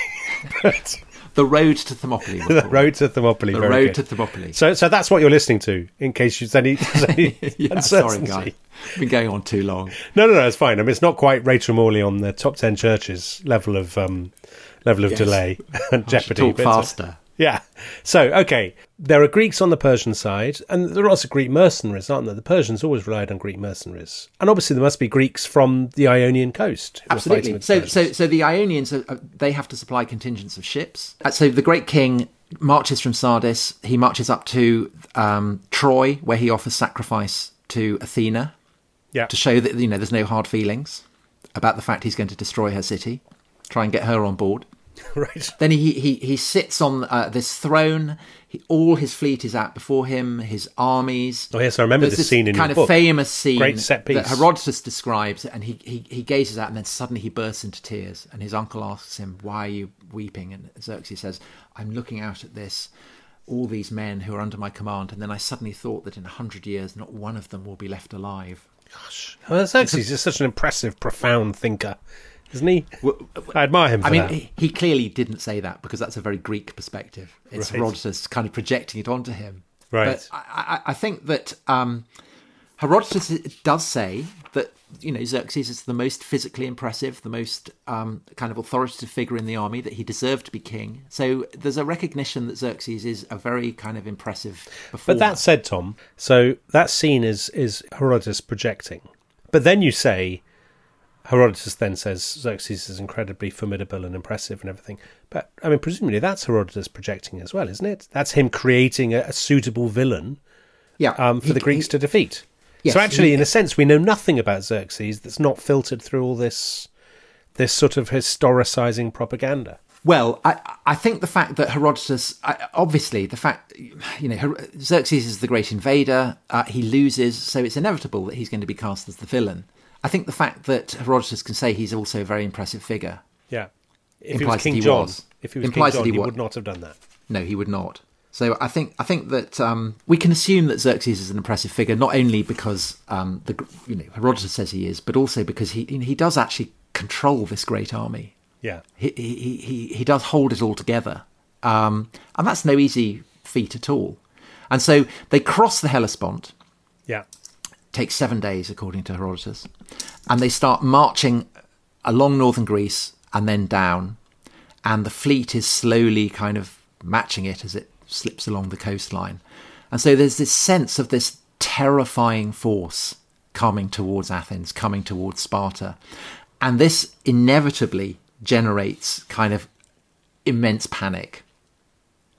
The Road to Thermopylae. The Road to Thermopylae. The very Road good. to Thermopylae. So so that's what you're listening to, in case there's any, there's any yeah, uncertainty. Sorry, guy. Been going on too long. No, no, no, it's fine. I mean, it's not quite Rachel Morley on the top ten churches level of um, level of yes. delay and jeopardy. Talk but faster. Yeah. So, okay, there are Greeks on the Persian side, and there are also Greek mercenaries, aren't there? The Persians always relied on Greek mercenaries. And obviously there must be Greeks from the Ionian coast. Absolutely. So, so, so the Ionians, are, they have to supply contingents of ships. So the great king marches from Sardis. He marches up to um, Troy, where he offers sacrifice to Athena yeah. to show that, you know, there's no hard feelings about the fact he's going to destroy her city, try and get her on board. Right. Then he he he sits on uh, this throne. He, all his fleet is out before him. His armies. Oh yes, I remember There's this scene in kind your of book. famous scene. Great set piece that Herodotus describes, and he, he he gazes out, and then suddenly he bursts into tears. And his uncle asks him, "Why are you weeping?" And Xerxes says, "I'm looking out at this, all these men who are under my command, and then I suddenly thought that in a hundred years, not one of them will be left alive." Gosh, well, Xerxes is such an impressive, profound thinker. Isn't he? Well, I admire him for I mean, that. He, he clearly didn't say that because that's a very Greek perspective. It's right. Herodotus kind of projecting it onto him. Right. But I, I, I think that um, Herodotus does say that, you know, Xerxes is the most physically impressive, the most um, kind of authoritative figure in the army, that he deserved to be king. So there's a recognition that Xerxes is a very kind of impressive performer. But that said, Tom, so that scene is, is Herodotus projecting. But then you say... Herodotus then says Xerxes is incredibly formidable and impressive and everything. But, I mean, presumably that's Herodotus projecting as well, isn't it? That's him creating a, a suitable villain yeah, um, for he, the Greeks he, to defeat. Yes, so actually, he, in a sense, we know nothing about Xerxes that's not filtered through all this this sort of historicising propaganda. Well, I, I think the fact that Herodotus, obviously, the fact, you know, Xerxes is the great invader, uh, he loses, so it's inevitable that he's going to be cast as the villain. I think the fact that Herodotus can say he's also a very impressive figure. Yeah. If implies he was King that he John, was. if he was implies King John, that he, he would would not have done that. No, he would not. So I think I think that um, we can assume that Xerxes is an impressive figure, not only because um, the you know Herodotus says he is, but also because he he does actually control this great army. Yeah, he he he, he does hold it all together, um, and that's no easy feat at all. And so they cross the Hellespont. Yeah. Takes seven days, according to Herodotus. And they start marching along northern Greece and then down. And the fleet is slowly kind of matching it as it slips along the coastline. And so there's this sense of this terrifying force coming towards Athens, coming towards Sparta. And this inevitably generates kind of immense panic.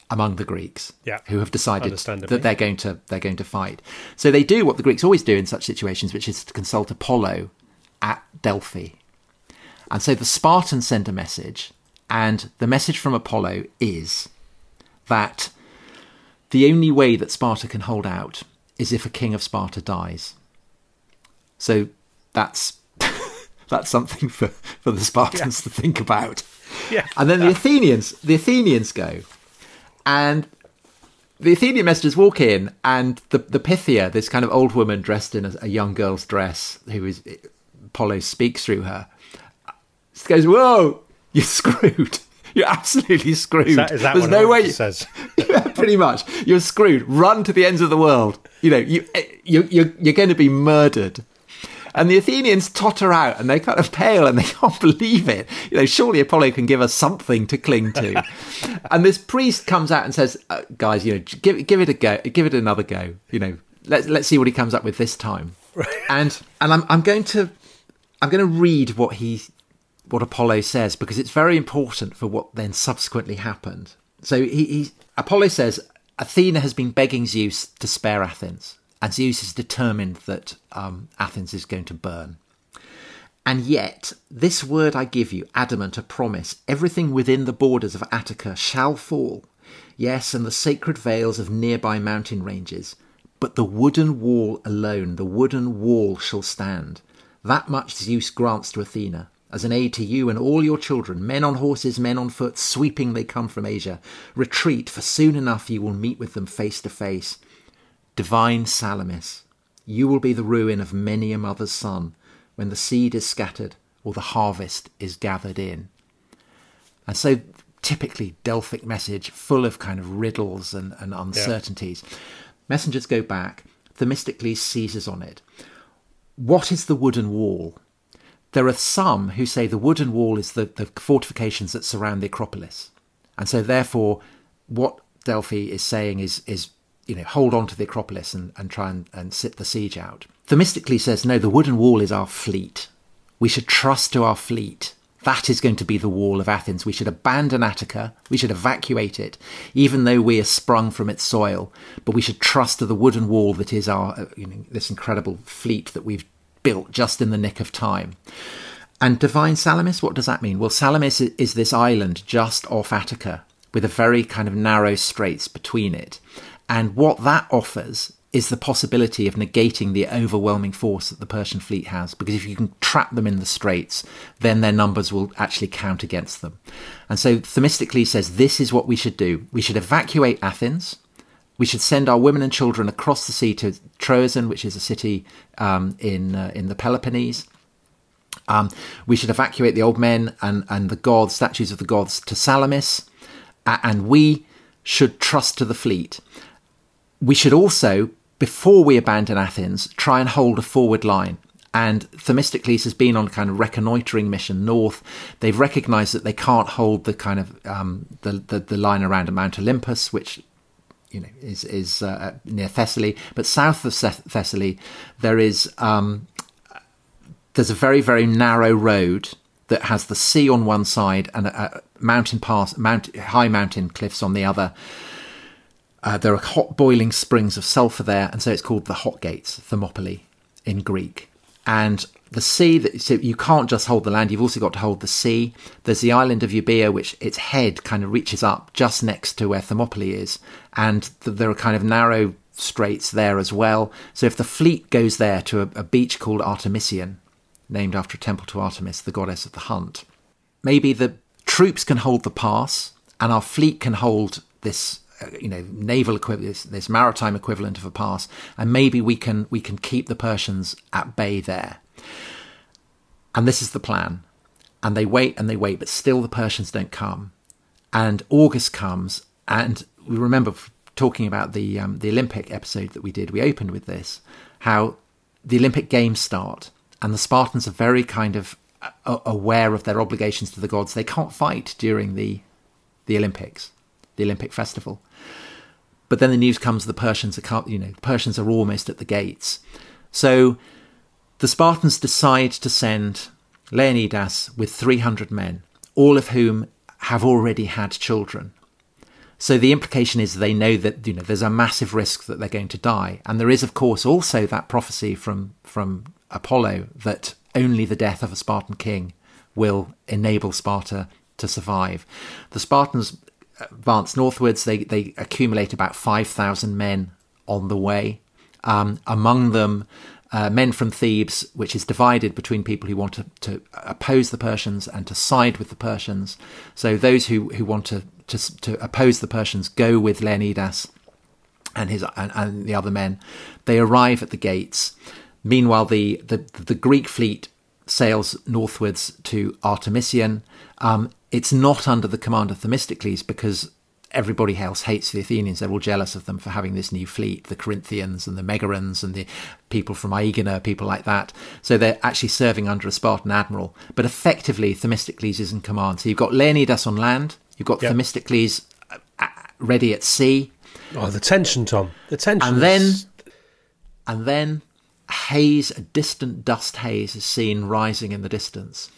among the Greeks, yeah. who have decided that they're going to they're going to fight. So they do what the Greeks always do in such situations, which is to consult Apollo at Delphi. And so the Spartans send a message, and the message from Apollo is that the only way that Sparta can hold out is if a king of Sparta dies. So that's that's something for, for the Spartans yeah. to think about. Yeah. And then the Athenians, the Athenians go, and the Athenian messengers walk in, and the, the Pythia, this kind of old woman dressed in a, a young girl's dress, who is Apollo speaks through her, goes, "Whoa, you're screwed. You're absolutely screwed. Is that, is that There's what no way." You, says? Yeah, pretty much. You're screwed. Run to the ends of the world. You know, you you you're, you're going to be murdered. And the Athenians totter out, and they kind of pale, and they can't believe it. You know, surely Apollo can give us something to cling to. And this priest comes out and says, uh, "Guys, you know, give give it a go. Give it another go. You know, let's let's see what he comes up with this time." Right. And and I'm I'm going to I'm going to read what he what Apollo says, because it's very important for what then subsequently happened. So he, he Apollo says, "Athena has been begging Zeus to spare Athens. And Zeus is determined that um, Athens is going to burn. And yet, this word I give you, adamant, a promise, everything within the borders of Attica shall fall. Yes, and the sacred vales of nearby mountain ranges. But the wooden wall alone, the wooden wall shall stand. That much Zeus grants to Athena, as an aid to you and all your children, men on horses, men on foot, sweeping they come from Asia. Retreat, for soon enough you will meet with them face to face. Divine Salamis, you will be the ruin of many a mother's son when the seed is scattered or the harvest is gathered in." And so typically Delphic message, full of kind of riddles and, and uncertainties. Yeah. Messengers go back. Themistocles seizes on it. What is the wooden wall? There are some who say the wooden wall is the, the fortifications that surround the Acropolis. And so therefore what Delphi is saying is is you know, hold on to the Acropolis and, and try and, and sit the siege out. Themistocles says, no, the wooden wall is our fleet. We should trust to our fleet. That is going to be the wall of Athens. We should abandon Attica. We should evacuate it, even though we are sprung from its soil. But we should trust to the wooden wall that is our, you know, this incredible fleet that we've built just in the nick of time. And Divine Salamis, what does that mean? Well, Salamis is this island just off Attica with a very kind of narrow straits between it. And what that offers is the possibility of negating the overwhelming force that the Persian fleet has, because if you can trap them in the straits, then their numbers will actually count against them. And so Themistocles says this is what we should do. We should evacuate Athens. We should send our women and children across the sea to Troezen, which is a city um, in uh, in the Peloponnese. Um, we should evacuate the old men and, and the gods, statues of the gods, to Salamis. Uh, and we should trust to the fleet. We should also, before we abandon Athens, try and hold a forward line. And Themistocles has been on a kind of reconnoitering mission north. They've recognised that they can't hold the kind of um, the, the the line around Mount Olympus, which you know is is uh, near Thessaly. But south of Thessaly, there is um, there's a very very narrow road that has the sea on one side and a, a mountain pass, mount, high mountain cliffs on the other. Uh, there are hot boiling springs of sulphur there, and so it's called the Hot Gates, Thermopylae in Greek. And the sea, that, so you can't just hold the land, you've also got to hold the sea. There's the island of Euboea, which its head kind of reaches up just next to where Thermopylae is. And th- there are kind of narrow straits there as well. So if the fleet goes there to a, a beach called Artemision, named after a temple to Artemis, the goddess of the hunt, maybe the troops can hold the pass and our fleet can hold this you know, naval equivalent, this, this maritime equivalent of a pass, and maybe we can we can keep the Persians at bay there. And this is the plan. And they wait and they wait, but still the Persians don't come. And August comes, and we remember talking about the um, the Olympic episode that we did. We opened with this, how the Olympic Games start, and the Spartans are very kind of uh, aware of their obligations to the gods. They can't fight during the the Olympics, the Olympic festival. But then the news comes: the Persians are, you know, the Persians are almost at the gates. So the Spartans decide to send Leonidas with three hundred men, all of whom have already had children. So the implication is they know that, you know, there's a massive risk that they're going to die. And there is, of course, also that prophecy from, from Apollo that only the death of a Spartan king will enable Sparta to survive. The Spartans advance northwards. They, they accumulate about five thousand men on the way. Um, among them, uh, men from Thebes, which is divided between people who want to, to oppose the Persians and to side with the Persians. So those who, who want to, to to oppose the Persians go with Leonidas and his and, and the other men. They arrive at the gates. Meanwhile, the the, the Greek fleet sails northwards to Artemision. Um, it's not under the command of Themistocles because everybody else hates the Athenians. They're all jealous of them for having this new fleet, the Corinthians and the Megarans and the people from Aegina, people like that. So they're actually serving under a Spartan admiral. But effectively, Themistocles is in command. So you've got Leonidas on land, you've got yep. Themistocles ready at sea. Oh, the tension, Tom. The tension. And then, and then haze, a distant dust haze is seen rising in the distance.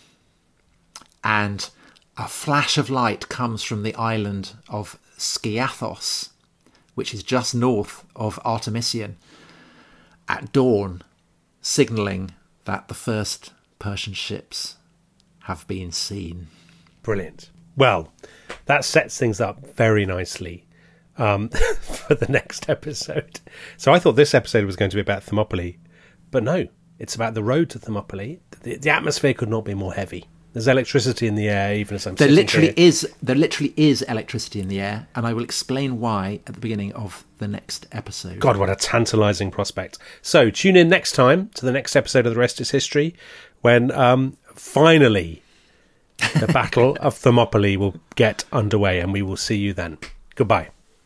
And a flash of light comes from the island of Skiathos, which is just north of Artemision, at dawn, signalling that the first Persian ships have been seen. Brilliant. Well, that sets things up very nicely um, for the next episode. So I thought this episode was going to be about Thermopylae, but no, it's about the road to Thermopylae. The, the atmosphere could not be more heavy. There's electricity in the air, even as I'm there sitting literally here. is there literally is electricity in the air, and I will explain why at the beginning of the next episode. God, what a tantalising prospect. So tune in next time to the next episode of The Rest is History, when um, finally the Battle of Thermopylae will get underway, and we will see you then. Goodbye.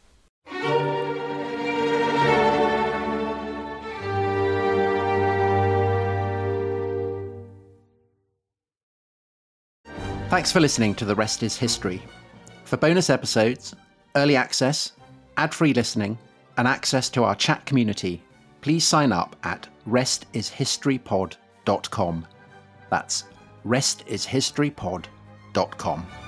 Thanks for listening to The Rest is History. For bonus episodes, early access, ad-free listening, and access to our chat community, please sign up at rest is history pod dot com. That's rest is history pod dot com.